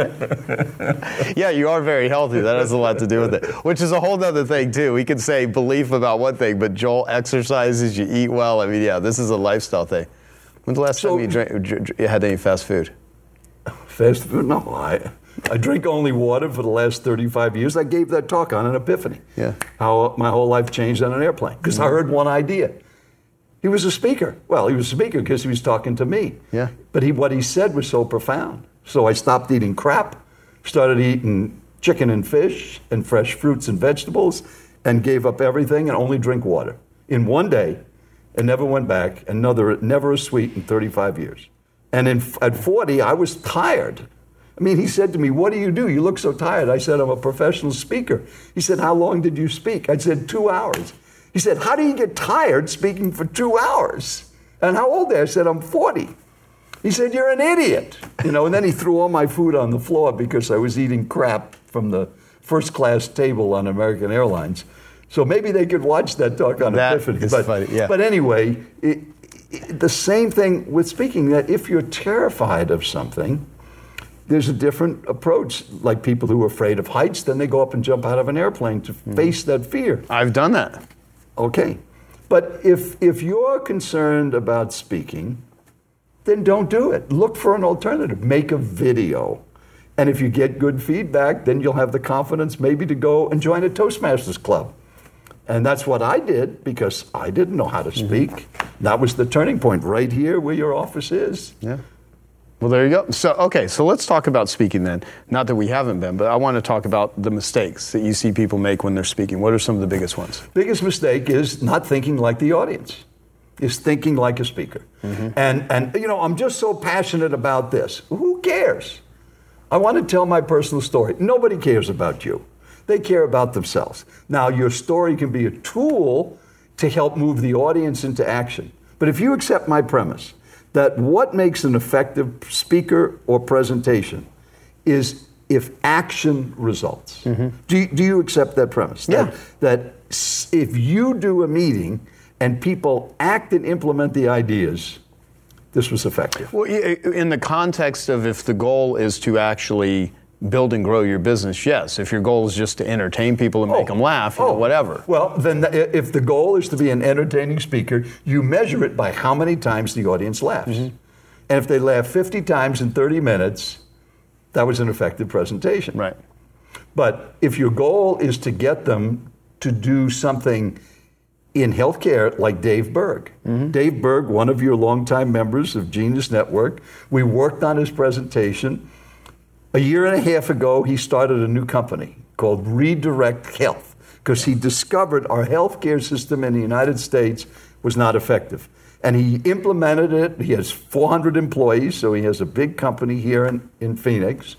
B: Yeah, you are very healthy. That has a lot to do with it, which is a whole other thing, too. We can say belief about one thing, but Joel exercises, you eat well. I mean, yeah, this is a lifestyle thing. When's the last
C: So-
B: time you, drank, dr- dr- you had any fast food?
C: Fast food? No, I, I drink only water for the last thirty-five years. I gave that talk on an epiphany.
B: Yeah.
C: How my whole life changed on an airplane because I heard one idea. He was a speaker. Well, he was a speaker because he was talking to me.
B: Yeah.
C: But he, what he said was so profound. So I stopped eating crap, started eating chicken and fish and fresh fruits and vegetables, and gave up everything and only drink water in one day, and never went back. Another, never a sweet in thirty-five years. And in, at forty, I was tired. I mean, he said to me, "What do you do? You look so tired." I said, "I'm a professional speaker." He said, "How long did you speak?" I said, two hours. He said, "How do you get tired speaking for two hours? And how old are you?" I said, "I'm forty. He said, "You're an idiot." You know, and then he threw all my food on the floor because I was eating crap from the first class table on American Airlines. So maybe they could watch that talk on
B: That
C: Epiphany.
B: is
C: But,
B: funny, yeah.
C: but anyway, it, it, the same thing with speaking, that if you're terrified of something, there's a different approach. Like people who are afraid of heights, then they go up and jump out of an airplane to
B: Mm-hmm.
C: face that fear.
B: I've done that.
C: Okay. But if if you're concerned about speaking, then don't do it. Look for an alternative. Make a video. And if you get good feedback, then you'll have the confidence maybe to go and join a Toastmasters club. And that's what I did because I didn't know how to speak. Mm-hmm. That was the turning point right here where your office is.
B: Yeah. Well, there you go. So, okay, so let's talk about speaking then. Not that we haven't been, but I want to talk about the mistakes that you see people make when they're speaking. What are some of the biggest ones?
C: Biggest mistake is not thinking like the audience, is thinking like a speaker. Mm-hmm. And, and, you know, I'm just so passionate about this. Who cares? I want to tell my personal story. Nobody cares about you. They care about themselves. Now, your story can be a tool to help move the audience into action. But if you accept my premise, that what makes an effective speaker or presentation is if action results. Mm-hmm. Do, you, do you accept that premise?
B: Yeah.
C: That, that if you do a meeting and people act and implement the ideas, this was effective.
B: Well, in the context of if the goal is to actually build and grow your business, yes. If your goal is just to entertain people and
C: Oh.
B: make them laugh, you know,
C: Oh.
B: whatever.
C: Well, then the, if the goal is to be an entertaining speaker, you measure it by how many times the audience laughs. Mm-hmm. And if they laugh fifty times in thirty minutes, that was an effective presentation.
B: Right.
C: But if your goal is to get them to do something in healthcare, like Dave Berg. Mm-hmm. Dave Berg, one of your longtime members of Genius Network, we worked on his presentation. A year and a half ago, he started a new company called Redirect Health because he discovered our healthcare system in the United States was not effective. And he implemented it. He has four hundred employees, so he has a big company here in, in Phoenix.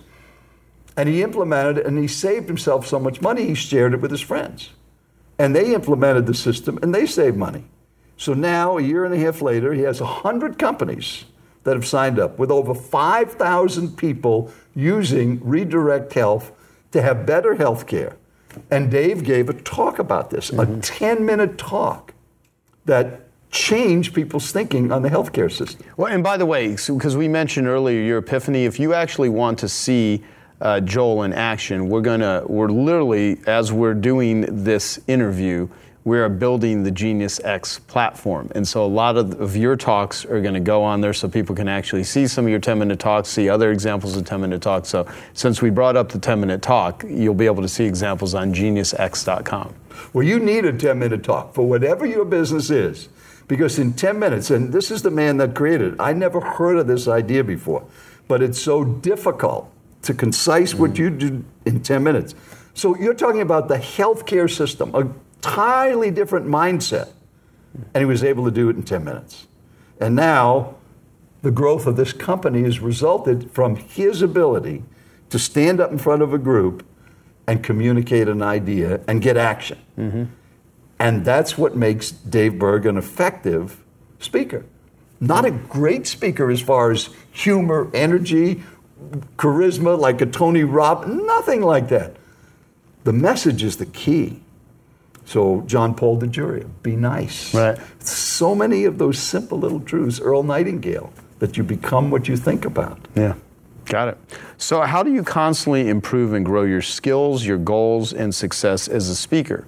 C: And he implemented it, and he saved himself so much money, he shared it with his friends. And they implemented the system, and they saved money. So now, a year and a half later, he has one hundred companies that have signed up with over five thousand people using Redirect Health to have better health care. And Dave gave a talk about this, mm-hmm. a ten-minute talk that changed people's thinking on the healthcare system.
B: Well, and by the way, because we mentioned earlier your epiphany, if you actually want to see uh, Joel in action, we're gonna, we're literally, as we're doing this interview, we are building the Genius X platform. And so a lot of, of your talks are going to go on there so people can actually see some of your ten-minute talks, see other examples of ten-minute talks. So since we brought up the ten-minute talk, you'll be able to see examples on genius x dot com.
C: Well, you need a ten-minute talk for whatever your business is. Because in ten minutes, and this is the man that created it, I never heard of this idea before, but it's so difficult to concise mm-hmm. what you do in ten minutes. So you're talking about the healthcare system, a entirely different mindset, and he was able to do it in ten minutes. And now the growth of this company has resulted from his ability to stand up in front of a group and communicate an idea and get action. Mm-hmm. And that's what makes Dave Berg an effective speaker. Not a great speaker as far as humor, energy, charisma, like a Tony Robbins, nothing like that. The message is the key. So John Paul DeJuria, be nice.
B: Right.
C: So many of those simple little truths. Earl Nightingale, that you become what you think about.
B: Yeah. Got it. So how do you constantly improve and grow your skills, your goals, and success as a speaker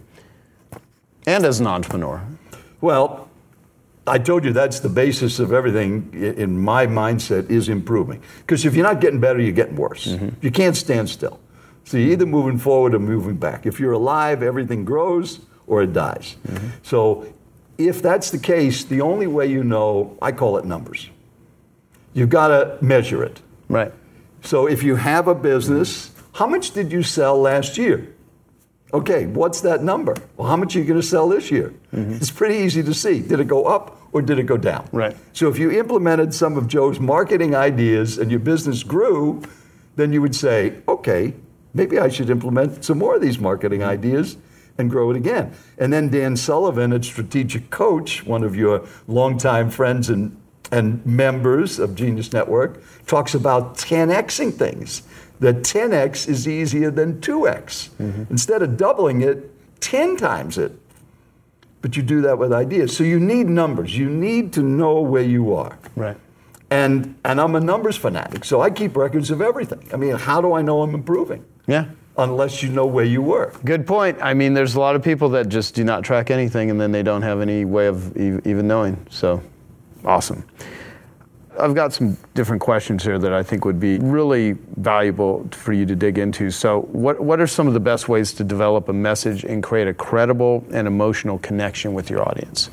B: and as an entrepreneur?
C: Well, I told you that's the basis of everything in my mindset is improving. Because if you're not getting better, you're getting worse. Mm-hmm. You can't stand still. So you're either moving forward or moving back. If you're alive, everything grows or it dies. Mm-hmm. So if that's the case, the only way you know, I call it numbers. You've got to measure it.
B: Right.
C: So if you have a business, how much did you sell last year? Okay, what's that number? Well, how much are you going to sell this year? Mm-hmm. It's pretty easy to see. Did it go up or did it go down?
B: Right.
C: So if you implemented some of Joe's marketing ideas and your business grew, then you would say, okay, maybe I should implement some more of these marketing ideas and grow it again. And then Dan Sullivan at Strategic Coach, one of your longtime friends and and members of Genius Network, talks about ten X-ing things. That ten X is easier than two X. Mm-hmm. Instead of doubling it, ten times it. But you do that with ideas. So you need numbers. You need to know where you are.
B: Right.
C: And and I'm a numbers fanatic, so I keep records of everything. I mean, how do I know I'm improving?
B: Yeah.
C: Unless you know where you were.
B: Good point. I mean, there's a lot of people that just do not track anything, and then they don't have any way of e- even knowing. So, awesome. I've got some different questions here that I think would be really valuable for you to dig into. So what what are some of the best ways to develop a message and create a credible and emotional connection with your audience?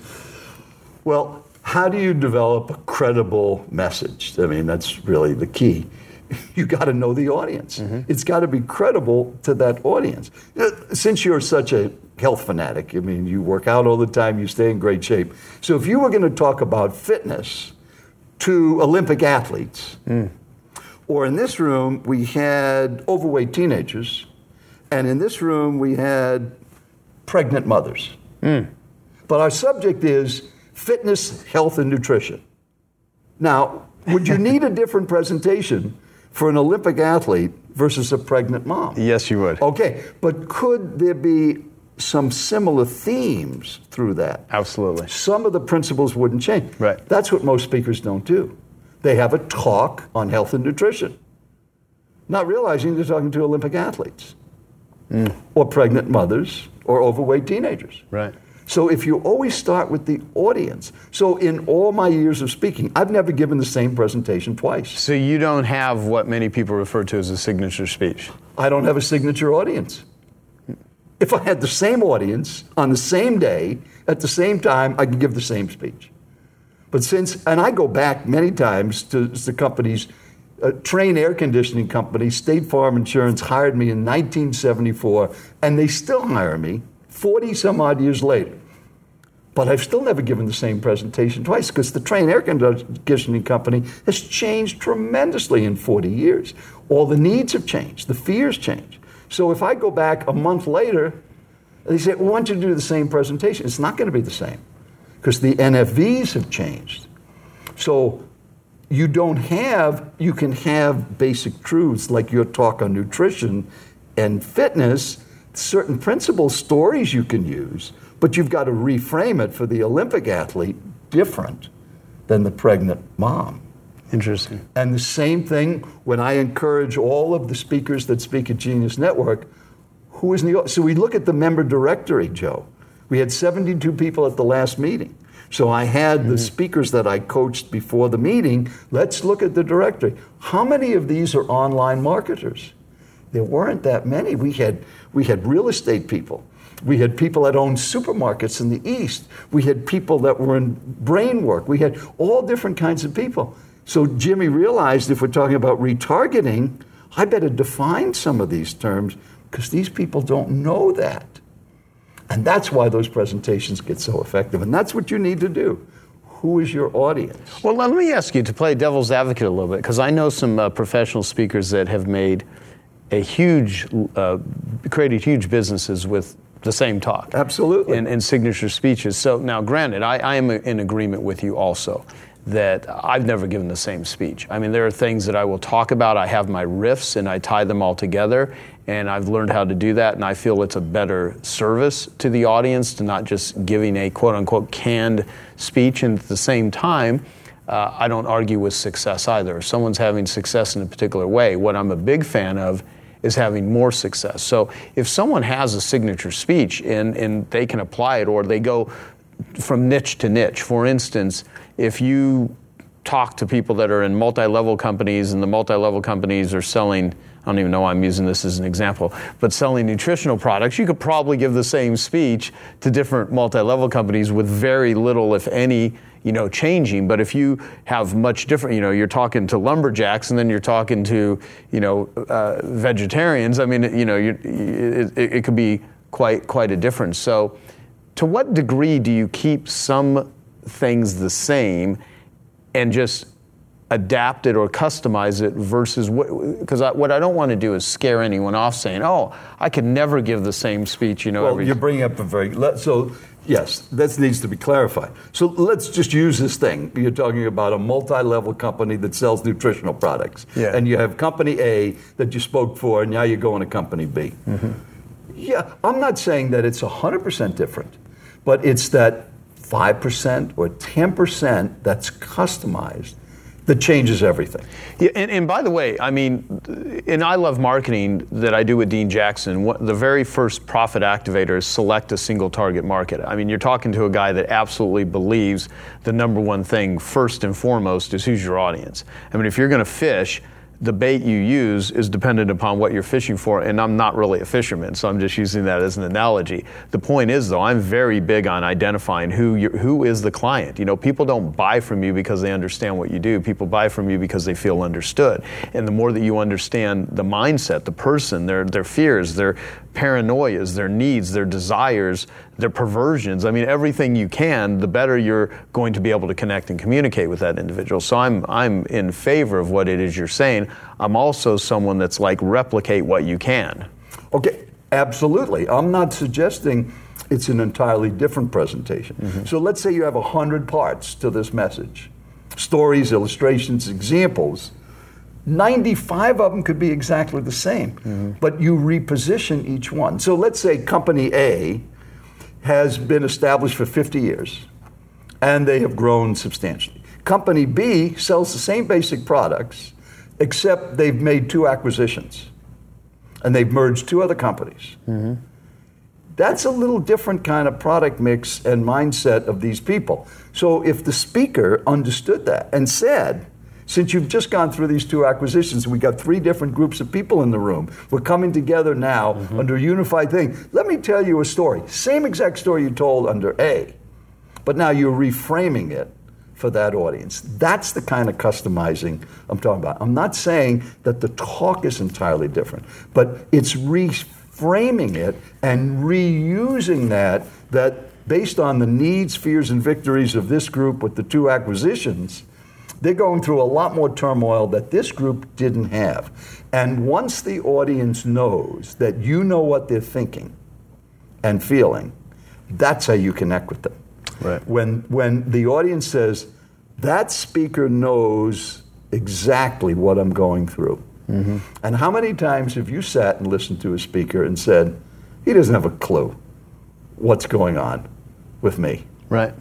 C: Well, how do you develop a credible message? I mean, that's really the key. You got to know the audience. Mm-hmm. It's got to be credible to that audience. Since you're such a health fanatic, I mean, you work out all the time, you stay in great shape. So if you were going to talk about fitness to Olympic athletes, mm. or in this room we had overweight teenagers, and in this room we had pregnant mothers. Mm. But our subject is fitness, health, and nutrition. Now, would you need a different presentation for an Olympic athlete versus a pregnant mom?
B: Yes, you would.
C: Okay, but could there be some similar themes through that?
B: Absolutely.
C: Some of the principles wouldn't change.
B: Right.
C: That's what most speakers don't do. They have a talk on health and nutrition, not realizing they're talking to Olympic athletes mm. or pregnant mothers or overweight teenagers.
B: Right.
C: So if you always start with the audience. So in all my years of speaking, I've never given the same presentation twice.
B: So you don't have what many people refer to as a signature speech?
C: I don't have a signature audience. If I had the same audience on the same day, at the same time, I could give the same speech. But since, and I go back many times to the companies, uh, Trane Air Conditioning Company, State Farm Insurance hired me in nineteen seventy-four, and they still hire me forty some odd years later. But I've still never given the same presentation twice because the Trane Air Conditioning Company has changed tremendously in forty years. All the needs have changed, the fears change. So if I go back a month later, they say, well, why don't you do the same presentation? It's not going to be the same because the N F Vs have changed. So you don't have, you can have basic truths like your talk on nutrition and fitness, certain principle stories you can use, but you've got to reframe it for the Olympic athlete different than the pregnant mom.
B: Interesting.
C: And the same thing when I encourage all of the speakers that speak at Genius Network, who is in the, so we look at the member directory, Joe. We had seventy-two people at the last meeting. So I had mm-hmm. the speakers that I coached before the meeting. Let's look at the directory. How many of these are online marketers? There weren't that many. We had we had real estate people. We had people that owned supermarkets in the East. We had people that were in brain work. We had all different kinds of people. So Jimmy realized if we're talking about retargeting, I better define some of these terms because these people don't know that. And that's why those presentations get so effective. And that's what you need to do. Who is your audience?
B: Well, let me ask you to play devil's advocate a little bit, because I know some uh, professional speakers that have made a huge, uh, created huge businesses with the same talk.
C: Absolutely.
B: And, and signature speeches. So now, granted, I, I am in agreement with you also that I've never given the same speech. I mean, there are things that I will talk about. I have my riffs and I tie them all together. And I've learned how to do that, and I feel it's a better service to the audience to not just giving a quote-unquote canned speech. And at the same time, uh, I don't argue with success either. If someone's having success in a particular way, what I'm a big fan of is having more success. So if someone has a signature speech and, and they can apply it, or they go from niche to niche. For instance, if you talk to people that are in multi-level companies, and the multi-level companies are selling, I don't even know why I'm using this as an example, but selling nutritional products, you could probably give the same speech to different multi-level companies with very little, if any, you know, changing. But if you have much different, you know, you're talking to lumberjacks and then you're talking to, you know, uh, vegetarians, I mean, you know, you, it, it could be quite, quite a difference. So to what degree do you keep some things the same and just adapt it or customize it versus what, because what I don't want to do is scare anyone off saying, oh, I could never give the same speech, you know.
C: Well,
B: every
C: you're bringing up a very, so yes, that needs to be clarified. So let's just use this thing. You're talking about a multi-level company that sells nutritional products.
B: Yeah.
C: And you have company A that you spoke for, and now you're going to company B. Mm-hmm. Yeah, I'm not saying that it's one hundred percent different, but it's that five percent or ten percent that's customized that changes everything.
B: Yeah, and, and by the way, I mean, in I Love Marketing that I do with Dean Jackson, what, the very first profit activator is select a single target market. I mean, you're talking to a guy that absolutely believes the number one thing, first and foremost, is who's your audience. I mean, if you're going to fish, the bait you use is dependent upon what you're fishing for, and I'm not really a fisherman, so I'm just using that as an analogy. The point is, though, I'm very big on identifying who you, who is the client. You know, people don't buy from you because they understand what you do. People buy from you because they feel understood. And the more that you understand the mindset, the person, their their fears, their paranoias, their needs, their desires, their perversions, I mean, everything you can, the better you're going to be able to connect and communicate with that individual. So I'm I'm in favor of what it is you're saying. I'm also someone that's like, replicate what you can.
C: Okay, absolutely. I'm not suggesting it's an entirely different presentation. Mm-hmm. So let's say you have one hundred parts to this message. Stories, illustrations, examples. ninety-five of them could be exactly the same, mm-hmm. but you reposition each one. So let's say company A has been established for fifty years, and they have grown substantially. Company B sells the same basic products, except they've made two acquisitions, and they've merged two other companies. Mm-hmm. That's a little different kind of product mix and mindset of these people. So if the speaker understood that and said, since you've just gone through these two acquisitions, we got three different groups of people in the room. We're coming together now mm-hmm. under a unified thing. Let me tell you a story. Same exact story you told under A, but now you're reframing it for that audience. That's the kind of customizing I'm talking about. I'm not saying that the talk is entirely different, but it's reframing it and reusing that, that based on the needs, fears, and victories of this group with the two acquisitions, they're going through a lot more turmoil that this group didn't have. And once the audience knows that you know what they're thinking and feeling, that's how you connect with them.
B: Right.
C: When, when the audience says, that speaker knows exactly what I'm going through. Mm-hmm. And how many times have you sat and listened to a speaker and said, he doesn't have a clue what's going on with me?
B: Right.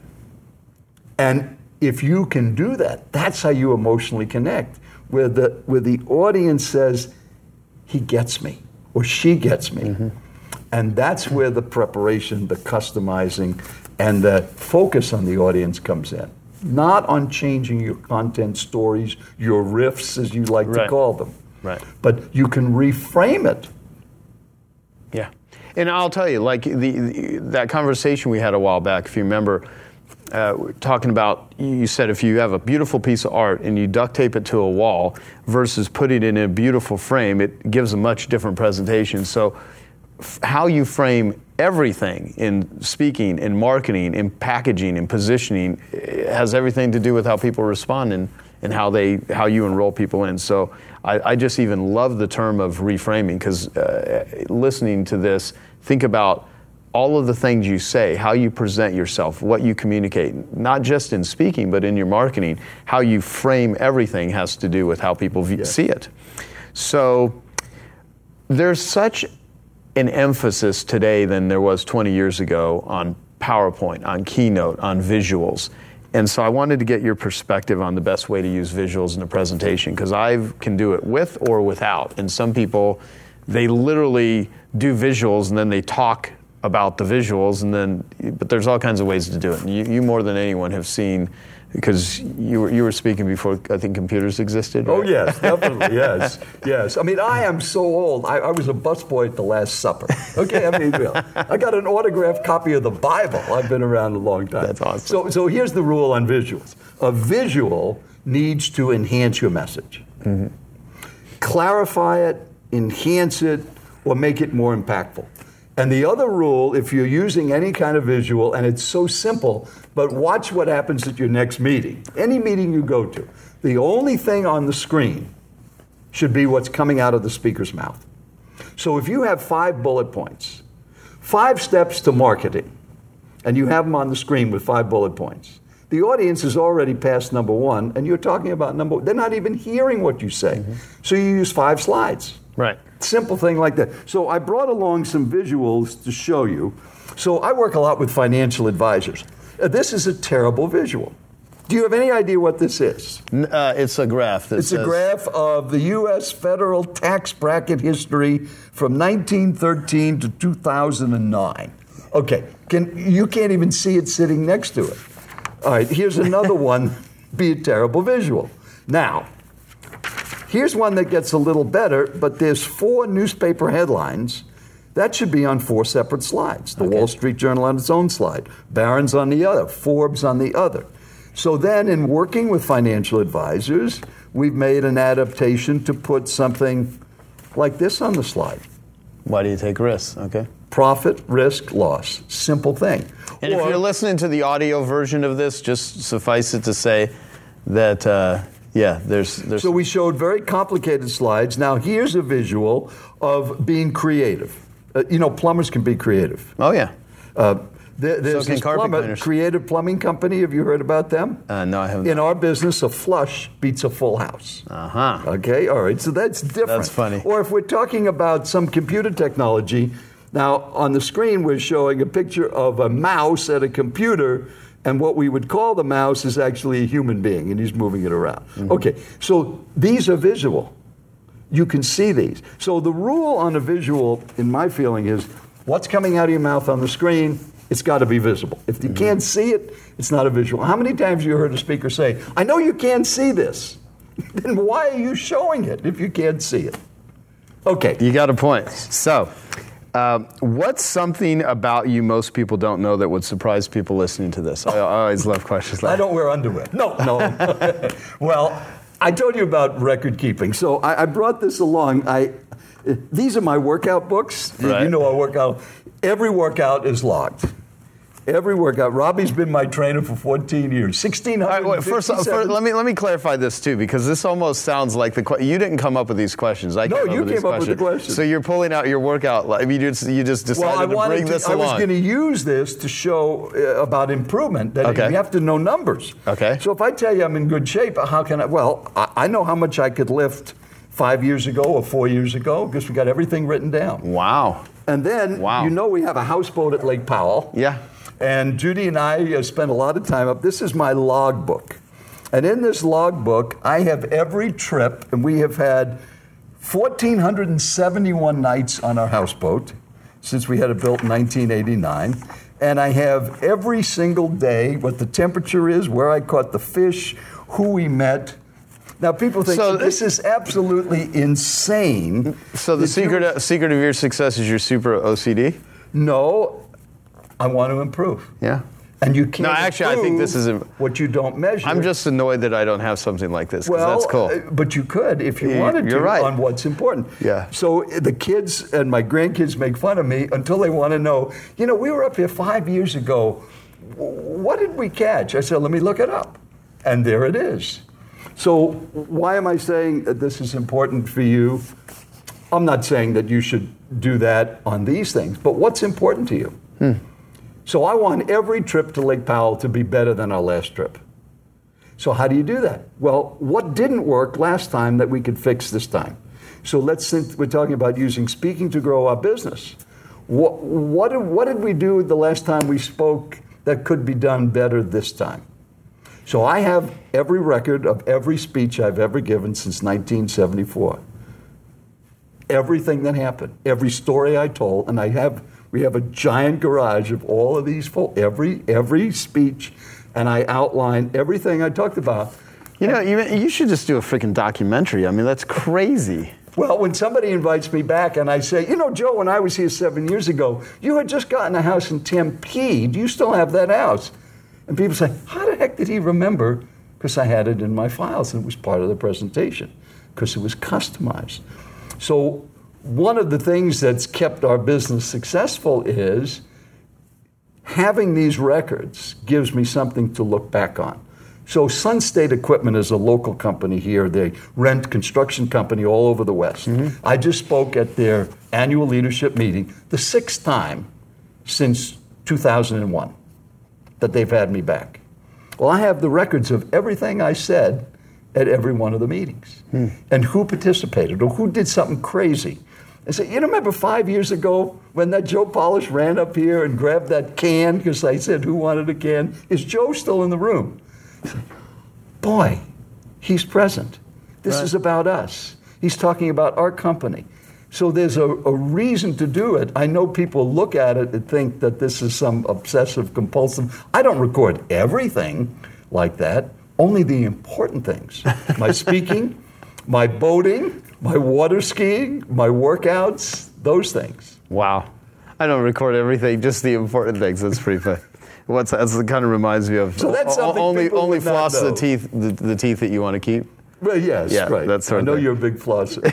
C: And if you can do that, that's how you emotionally connect, where the, where the audience says, he gets me, or she gets me. Mm-hmm. And that's where the preparation, the customizing, and the focus on the audience comes in. Not on changing your content stories, your riffs, as you like
B: right.
C: to call them.
B: Right.
C: But you can reframe it.
B: Yeah. And I'll tell you, like the, the that conversation we had a while back, if you remember, Uh, talking about, you said if you have a beautiful piece of art and you duct tape it to a wall versus putting it in a beautiful frame, it gives a much different presentation. So f- how you frame everything in speaking, in marketing, in packaging, in positioning has everything to do with how people respond and, and how they how you enroll people in. So I, I just even love the term of reframing, because uh, listening to this, think about all of the things you say, how you present yourself, what you communicate, not just in speaking, but in your marketing, how you frame everything has to do with how people v-
C: yes.
B: see it. So there's such an emphasis today than there was twenty years ago on PowerPoint, on Keynote, on visuals. And so I wanted to get your perspective on the best way to use visuals in a presentation, because I can do it with or without. And some people, they literally do visuals and then they talk about the visuals, and then, but there's all kinds of ways to do it. And you, you more than anyone have seen, because you were, you were speaking before, I think computers existed, right?
C: Oh, yes, definitely, yes, yes. I mean, I am so old. I, I was a busboy at the Last Supper. Okay, I mean, I got an autographed copy of the Bible. I've been around a long time.
B: That's awesome.
C: So, so here's the rule on visuals. A visual needs to enhance your message. Mm-hmm. Clarify it, enhance it, or make it more impactful. And the other rule, if you're using any kind of visual, and it's so simple, but watch what happens at your next meeting, any meeting you go to, the only thing on the screen should be what's coming out of the speaker's mouth. So if you have five bullet points, five steps to marketing, and you have them on the screen with five bullet points, the audience is already past number one, and you're talking about number one. They're not even hearing what you say. Mm-hmm. So you use five slides.
B: Right.
C: Simple thing like that. So I brought along some visuals to show you. So I work a lot with financial advisors. Uh, this is a terrible visual. Do you have any idea what this is?
B: Uh, it's a graph. That
C: it's
B: says...
C: a graph of the U S federal tax bracket history from nineteen thirteen to two thousand nine. Okay, can, you can't even see it sitting next to it. All right, here's another one, be a terrible visual. Now, here's one that gets a little better, but there's four newspaper headlines. That should be on four separate slides. The okay. Wall Street Journal on its own slide, Barron's on the other, Forbes on the other. So then in working with financial advisors, we've made an adaptation to put something like this on the slide.
B: Why do you take risks? Okay.
C: Profit, risk, loss. Simple thing.
B: And or, if you're listening to the audio version of this, just suffice it to say that... Uh, Yeah, there's, there's...
C: So we showed very complicated slides. Now here's a visual of being creative. Uh, you know, plumbers can be creative.
B: Oh, yeah.
C: Uh, there, there's
B: so can
C: this
B: carpet
C: plumber,
B: cleaners.
C: Creative Plumbing Company. Have you heard about them?
B: Uh, no, I haven't.
C: In our business, a flush beats a full house.
B: Uh-huh.
C: Okay, all right, so that's different.
B: That's funny.
C: Or if we're talking about some computer technology, now on the screen we're showing a picture of a mouse at a computer, and what we would call the mouse is actually a human being, and he's moving it around. Mm-hmm. Okay, so these are visual. You can see these. So the rule on a visual, in my feeling, is what's coming out of your mouth on the screen, it's got to be visible. If you mm-hmm. can't see it, it's not a visual. How many times have you heard a speaker say, I know you can't see this. Then why are you showing it if you can't see it? Okay.
B: You got a point. So, Um, what's something about you most people don't know that would surprise people listening to this? I, I always love questions like that.
C: I don't wear underwear. No, no. Well, I told you about record keeping. So I, I brought this along. I, these are my workout books.
B: Right.
C: You know I work out. Every workout is logged. Every workout. Robbie's been my trainer for fourteen years. sixteen hundred.
B: Right, wait, first, first, let me let me clarify this too, because this almost sounds like the you didn't come up with these questions. I
C: no,
B: came up
C: you
B: with
C: came
B: these
C: up
B: questions.
C: with the questions.
B: So you're pulling out your workout. I mean, you just you just decided
C: well, I
B: to bring
C: to,
B: this
C: I
B: along.
C: I was going to use this to show uh, about improvement. That
B: okay.
C: you have to know numbers.
B: Okay.
C: So if I tell you I'm in good shape, how can I? Well, I, I know how much I could lift five years ago or four years ago because we got everything written down.
B: Wow.
C: And then
B: wow.
C: you know we have a houseboat at Lake Powell.
B: Yeah.
C: And Judy and I uh, spent a lot of time up. This is my log book. And in this log book, I have every trip, and we have had one thousand four hundred seventy-one nights on our houseboat since we had it built in nineteen eighty-nine. And I have every single day what the temperature is, where I caught the fish, who we met. Now, people think so this is absolutely insane.
B: So the secret, you, secret of your success is you're super O C D?
C: No. I want to improve.
B: Yeah.
C: And you can't
B: No, actually, I think this is... A,
C: what you don't measure.
B: I'm just annoyed that I don't have something like this, because
C: well,
B: that's cool.
C: Uh, but you could if you
B: you,
C: wanted to
B: right.
C: on what's important.
B: Yeah.
C: So the kids and my grandkids make fun of me until they want to know, you know, we were up here five years ago. What did we catch? I said, let me look it up. And there it is. So why am I saying that this is important for you? I'm not saying that you should do that on these things, but what's important to you? Hmm. So I want every trip to Lake Powell to be better than our last trip. So how do you do that? Well, what didn't work last time that we could fix this time? So let's think, we're talking about using speaking to grow our business. What, what, did, what did we do the last time we spoke that could be done better this time? So I have every record of every speech I've ever given since nineteen seventy-four. Everything that happened, every story I told, and I have we have a giant garage of all of these, every every speech, and I outline everything I talked about.
B: You know, you, you should just do a freaking documentary. I mean, that's crazy.
C: Well, when somebody invites me back and I say, you know, Joe, when I was here seven years ago, you had just gotten a house in Tempe. Do you still have that house? And people say, how the heck did he remember? Because I had it in my files and it was part of the presentation, because it was customized. So one of the things that's kept our business successful is having these records gives me something to look back on. So Sun State Equipment is a local company here. They rent construction company all over the West. Mm-hmm. I just spoke at their annual leadership meeting, the sixth time since two thousand one that they've had me back. Well, I have the records of everything I said at every one of the meetings, hmm. and who participated or who did something crazy. I said, you remember five years ago when that Joe Polish ran up here and grabbed that can because I said, who wanted a can? Is Joe still in the room? I said, boy, he's present. This right. is about us. He's talking about our company. So there's a, a reason to do it. I know people look at it and think that this is some obsessive compulsive. I don't record everything like that, only the important things. My speaking, my boating, my water skiing, my workouts, those things.
B: Wow. I don't record everything, just the important things. That's pretty funny. What's that kind of reminds me of
C: so that's
B: o- only only
C: would not
B: floss
C: know.
B: the teeth the, the teeth that you want to keep.
C: Well, yes,
B: yeah,
C: right.
B: That sort
C: I
B: of
C: know
B: thing.
C: you're a big flosser.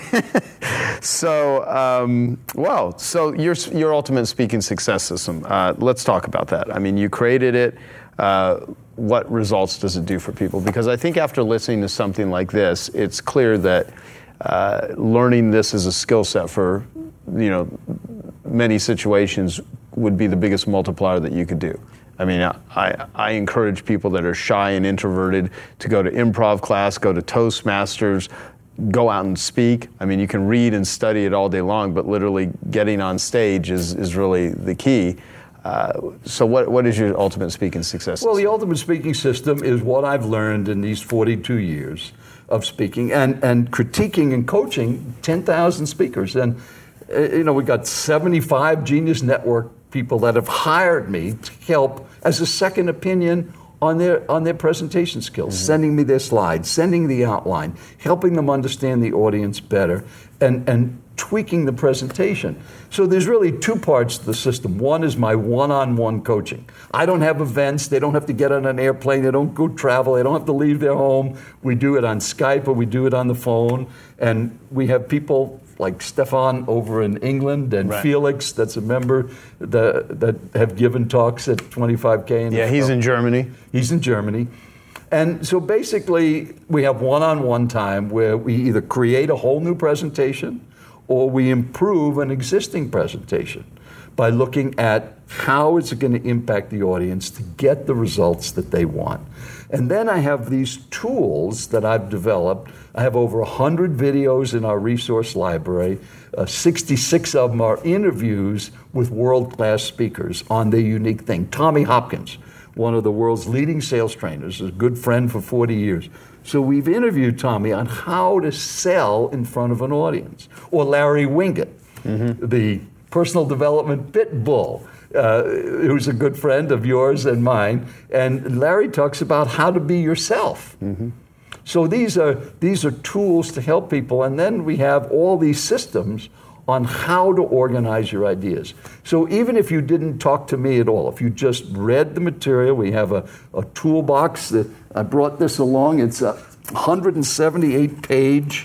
B: So, um, well, so your your ultimate speaking success system. Uh, let's talk about that. I mean, you created it. Uh, what results does it do for people? Because I think after listening to something like this, it's clear that uh, learning this as a skill set for, you know, many situations would be the biggest multiplier that you could do. I mean, I, I encourage people that are shy and introverted to go to improv class, go to Toastmasters, go out and speak. I mean, you can read and study it all day long, but literally getting on stage is, is really the key. Uh, so what what is your ultimate speaking success?
C: Well, the ultimate speaking system is what I've learned in these forty-two years of speaking and, and critiquing and coaching ten thousand speakers. And, uh, you know, we got seventy-five Genius Network people that have hired me to help as a second opinion on their on their presentation skills, mm-hmm. sending me their slides, sending the outline, helping them understand the audience better, and, and tweaking the presentation. So there's really two parts to the system. One is my one-on-one coaching. I don't have events. They don't have to get on an airplane. They don't go travel. They don't have to leave their home. We do it on Skype or we do it on the phone. And we have people like Stefan over in England and right. Felix, that's a member, the, that have given talks at twenty-five K. In
B: yeah, he's in Germany.
C: He's in Germany. And so basically, we have one-on-one time where we either create a whole new presentation or we improve an existing presentation by looking at how is it going to impact the audience to get the results that they want. And then I have these tools that I've developed. I have over one hundred videos in our resource library. Uh, sixty-six of them are interviews with world-class speakers on their unique thing. Tommy Hopkins, one of the world's leading sales trainers, is a good friend for forty years. So we've interviewed Tommy on how to sell in front of an audience. Or Larry Winget, mm-hmm. the personal development pit bull, uh, who's a good friend of yours and mine. And Larry talks about how to be yourself. Mm-hmm. So these are these are tools to help people. And then we have all these systems on how to organize your ideas. So even if you didn't talk to me at all, if you just read the material, we have a, a toolbox that I brought this along. It's a one hundred seventy-eight page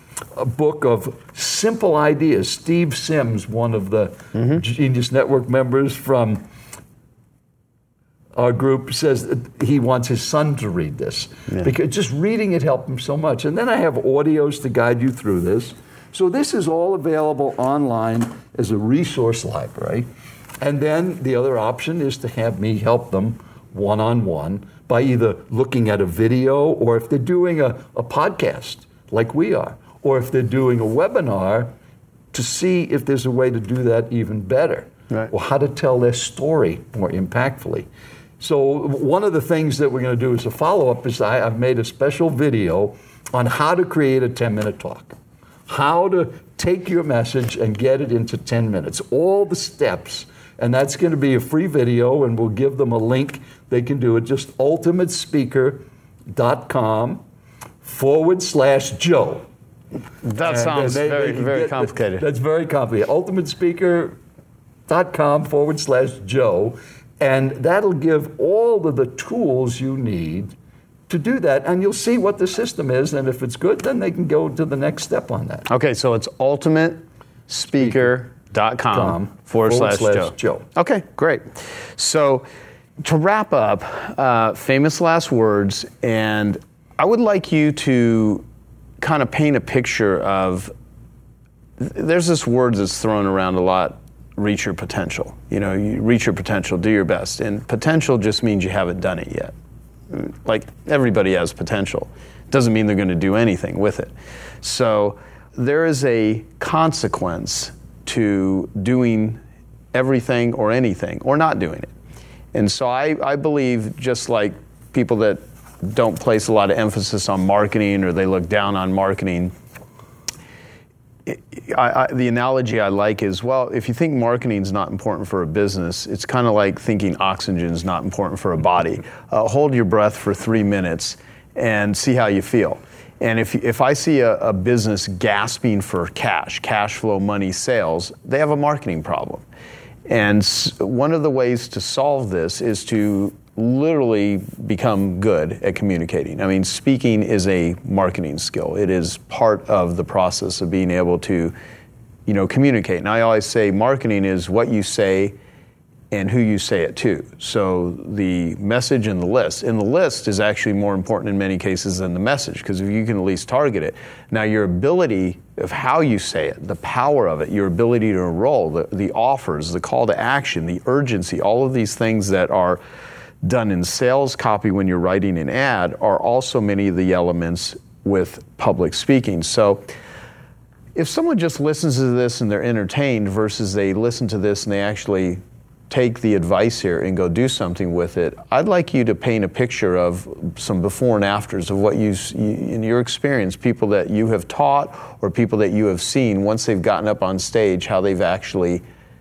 C: book of simple ideas. Steve Sims, one of the mm-hmm. Genius Network members from our group, says that he wants his son to read this. Yeah. Because just reading it helped him so much. And then I have audios to guide you through this. So this is all available online as a resource library. And then the other option is to have me help them one-on-one by either looking at a video or if they're doing a, a podcast like we are, or if they're doing a webinar, to see if there's a way to do that even better,
B: right.
C: or how to tell their story more impactfully. So one of the things that we're going to do as a follow-up is I, I've made a special video on how to create a ten-minute talk, how to take your message and get it into ten minutes, all the steps. And that's going to be a free video, and we'll give them a link. They can do it. Just ultimatespeaker.com forward slash Joe.
B: That
C: And
B: sounds
C: they-
B: very,
C: they can
B: very
C: get-
B: complicated.
C: That's very complicated. ultimatespeaker.com forward slash Joe. And that'll give all of the tools you need to do that. And you'll see what the system is. And if it's good, then they can go to the next step on that.
B: Okay, so it's ultimatespeaker.com forward slash Joe.
C: Joe.
B: Okay, great. So to wrap up, uh, famous last words, and I would like you to kind of paint a picture of, there's this word that's thrown around a lot, reach your potential. You know, you reach your potential, do your best. And potential just means you haven't done it yet. Like, everybody has potential. Doesn't mean they're going to do anything with it. So there is a consequence to doing everything or anything, or not doing it. And so I, I believe, just like people that don't place a lot of emphasis on marketing, or they look down on marketing, I, I, the analogy I like is, well, if you think marketing is not important for a business, it's kind of like thinking oxygen is not important for a body. Uh, hold your breath for three minutes and see how you feel. And if if I see a, a business gasping for cash, cash flow, money, sales, they have a marketing problem. And s- one of the ways to solve this is to literally become good at communicating. I mean, speaking is a marketing skill. It is part of the process of being able to, you know, communicate. And I always say marketing is what you say and who you say it to. So the message and the list. And the list is actually more important in many cases than the message, because if you can at least target it. Now, your ability of how you say it, the power of it, your ability to enroll, the, the offers, the call to action, the urgency, all of these things that are done in sales copy when you're writing an ad are also many of the elements with public speaking. So if someone just listens to this and they're entertained versus they listen to this and they actually take the advice here and go do something with it, I'd like you to paint a picture of some before and afters of what you, in your experience, people that you have taught or people that you have seen once they've gotten up on stage, how they've actually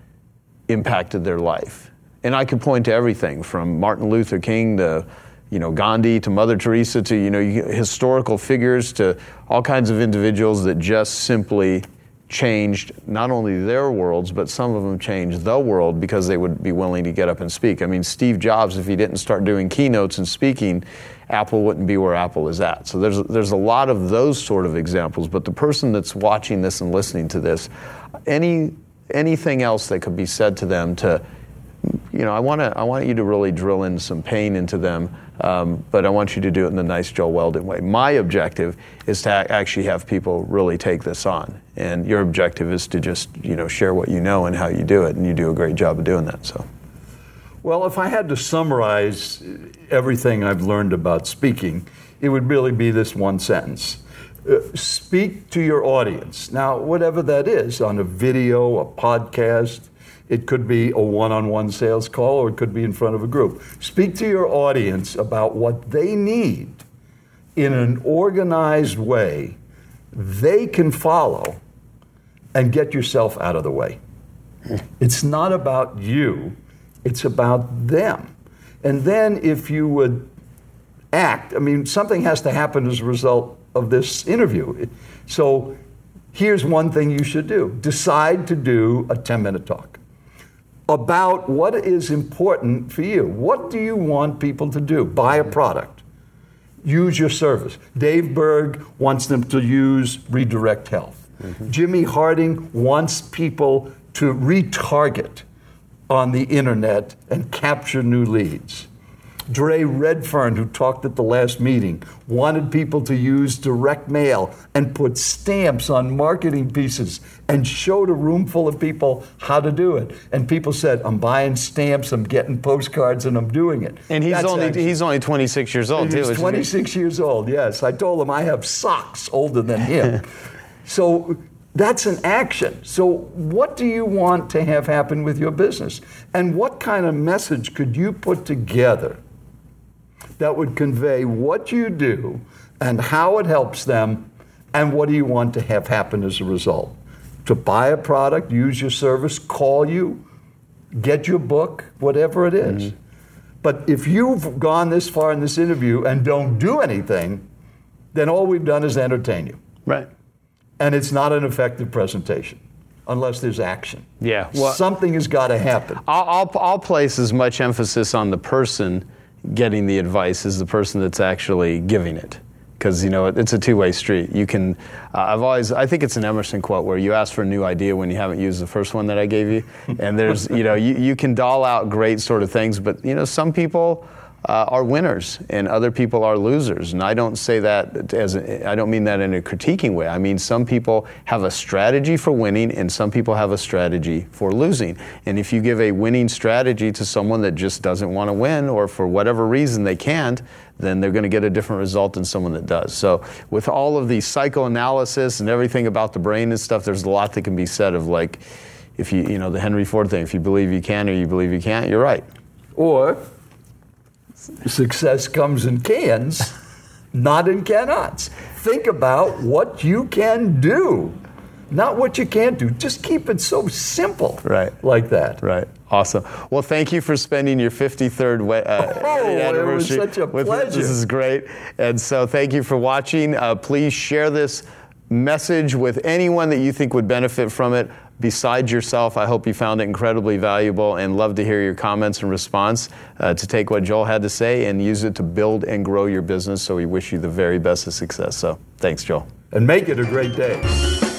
B: impacted their life. And I could point to everything from Martin Luther King to, you know, Gandhi to Mother Teresa to, you know, historical figures to all kinds of individuals that just simply changed not only their worlds, but some of them changed the world because they would be willing to get up and speak. I mean, Steve Jobs, if he didn't start doing keynotes and speaking, Apple wouldn't be where Apple is at. So there's there's a lot of those sort of examples. But the person that's watching this and listening to this, any anything else that could be said to them to, you know, I want to. I want you to really drill in some pain into them, um, but I want you to do it in the nice Joe Weldon way. My objective is to actually have people really take this on, and your objective is to just, you know, share what you know and how you do it, and you do a great job of doing that. So,
C: well, if I had to summarize everything I've learned about speaking, it would really be this one sentence: uh, speak to your audience. Now, whatever that is, on a video, a podcast. It could be a one-on-one sales call, or it could be in front of a group. Speak to your audience about what they need in an organized way they can follow, and get yourself out of the way. It's not about you, it's about them. And then if you would act, I mean, something has to happen as a result of this interview. So here's one thing you should do. Decide to do a ten-minute talk about what is important for you. What do you want people to do? Buy a product. Use your service. Dave Berg wants them to use Redirect Health. Mm-hmm. Jimmy Harding wants people to retarget on the internet and capture new leads. Dre Redfern, who talked at the last meeting, wanted people to use direct mail and put stamps on marketing pieces and showed a room full of people how to do it. And people said, I'm buying stamps, I'm getting postcards, and I'm doing it.
B: And he's
C: That's
B: only
C: actually,
B: he's only twenty-six years old, too.
C: He's
B: isn't he?
C: twenty-six years old, yes. I told him I have socks older than him. So that's an action. So what do you want to have happen with your business? And what kind of message could you put together that would convey what you do and how it helps them, and what do you want to have happen as a result? To buy a product, use your service, call you, get your book, whatever it is. Mm-hmm. But if you've gone this far in this interview and don't do anything, then all we've done is entertain you.
B: Right.
C: And it's not an effective presentation unless there's action.
B: Yeah. Well,
C: something has got to happen.
B: I'll, I'll, I'll place as much emphasis on the person getting the advice as the person that's actually giving it. Because, you know, it's a two-way street. You can, uh, I've always, I think it's an Emerson quote where you ask for a new idea when you haven't used the first one that I gave you. And there's, you know, you, you can doll out great sort of things, but, you know, some people uh, are winners and other people are losers. And I don't say that as, a, I don't mean that in a critiquing way. I mean, some people have a strategy for winning and some people have a strategy for losing. And if you give a winning strategy to someone that just doesn't want to win, or for whatever reason they can't, then they're going to get a different result than someone that does. So with all of the psychoanalysis and everything about the brain and stuff, there's a lot that can be said of, like, if you, you know, the Henry Ford thing, if you believe you can or you believe you can't, you're right.
C: Or success comes in cans, not in cannots. Think about what you can do, not what you can't do. Just keep it so simple,
B: right?
C: Like that.
B: Right. Awesome. Well, thank you for spending your fifty-third uh,
C: oh,
B: anniversary.
C: It was such a
B: with
C: pleasure.
B: Us. This is great. And so thank you for watching. Uh, please share this message with anyone that you think would benefit from it besides yourself. I hope you found it incredibly valuable, and love to hear your comments and response uh, to take what Joel had to say and use it to build and grow your business. So we wish you the very best of success. So thanks, Joel.
C: And make it a great day.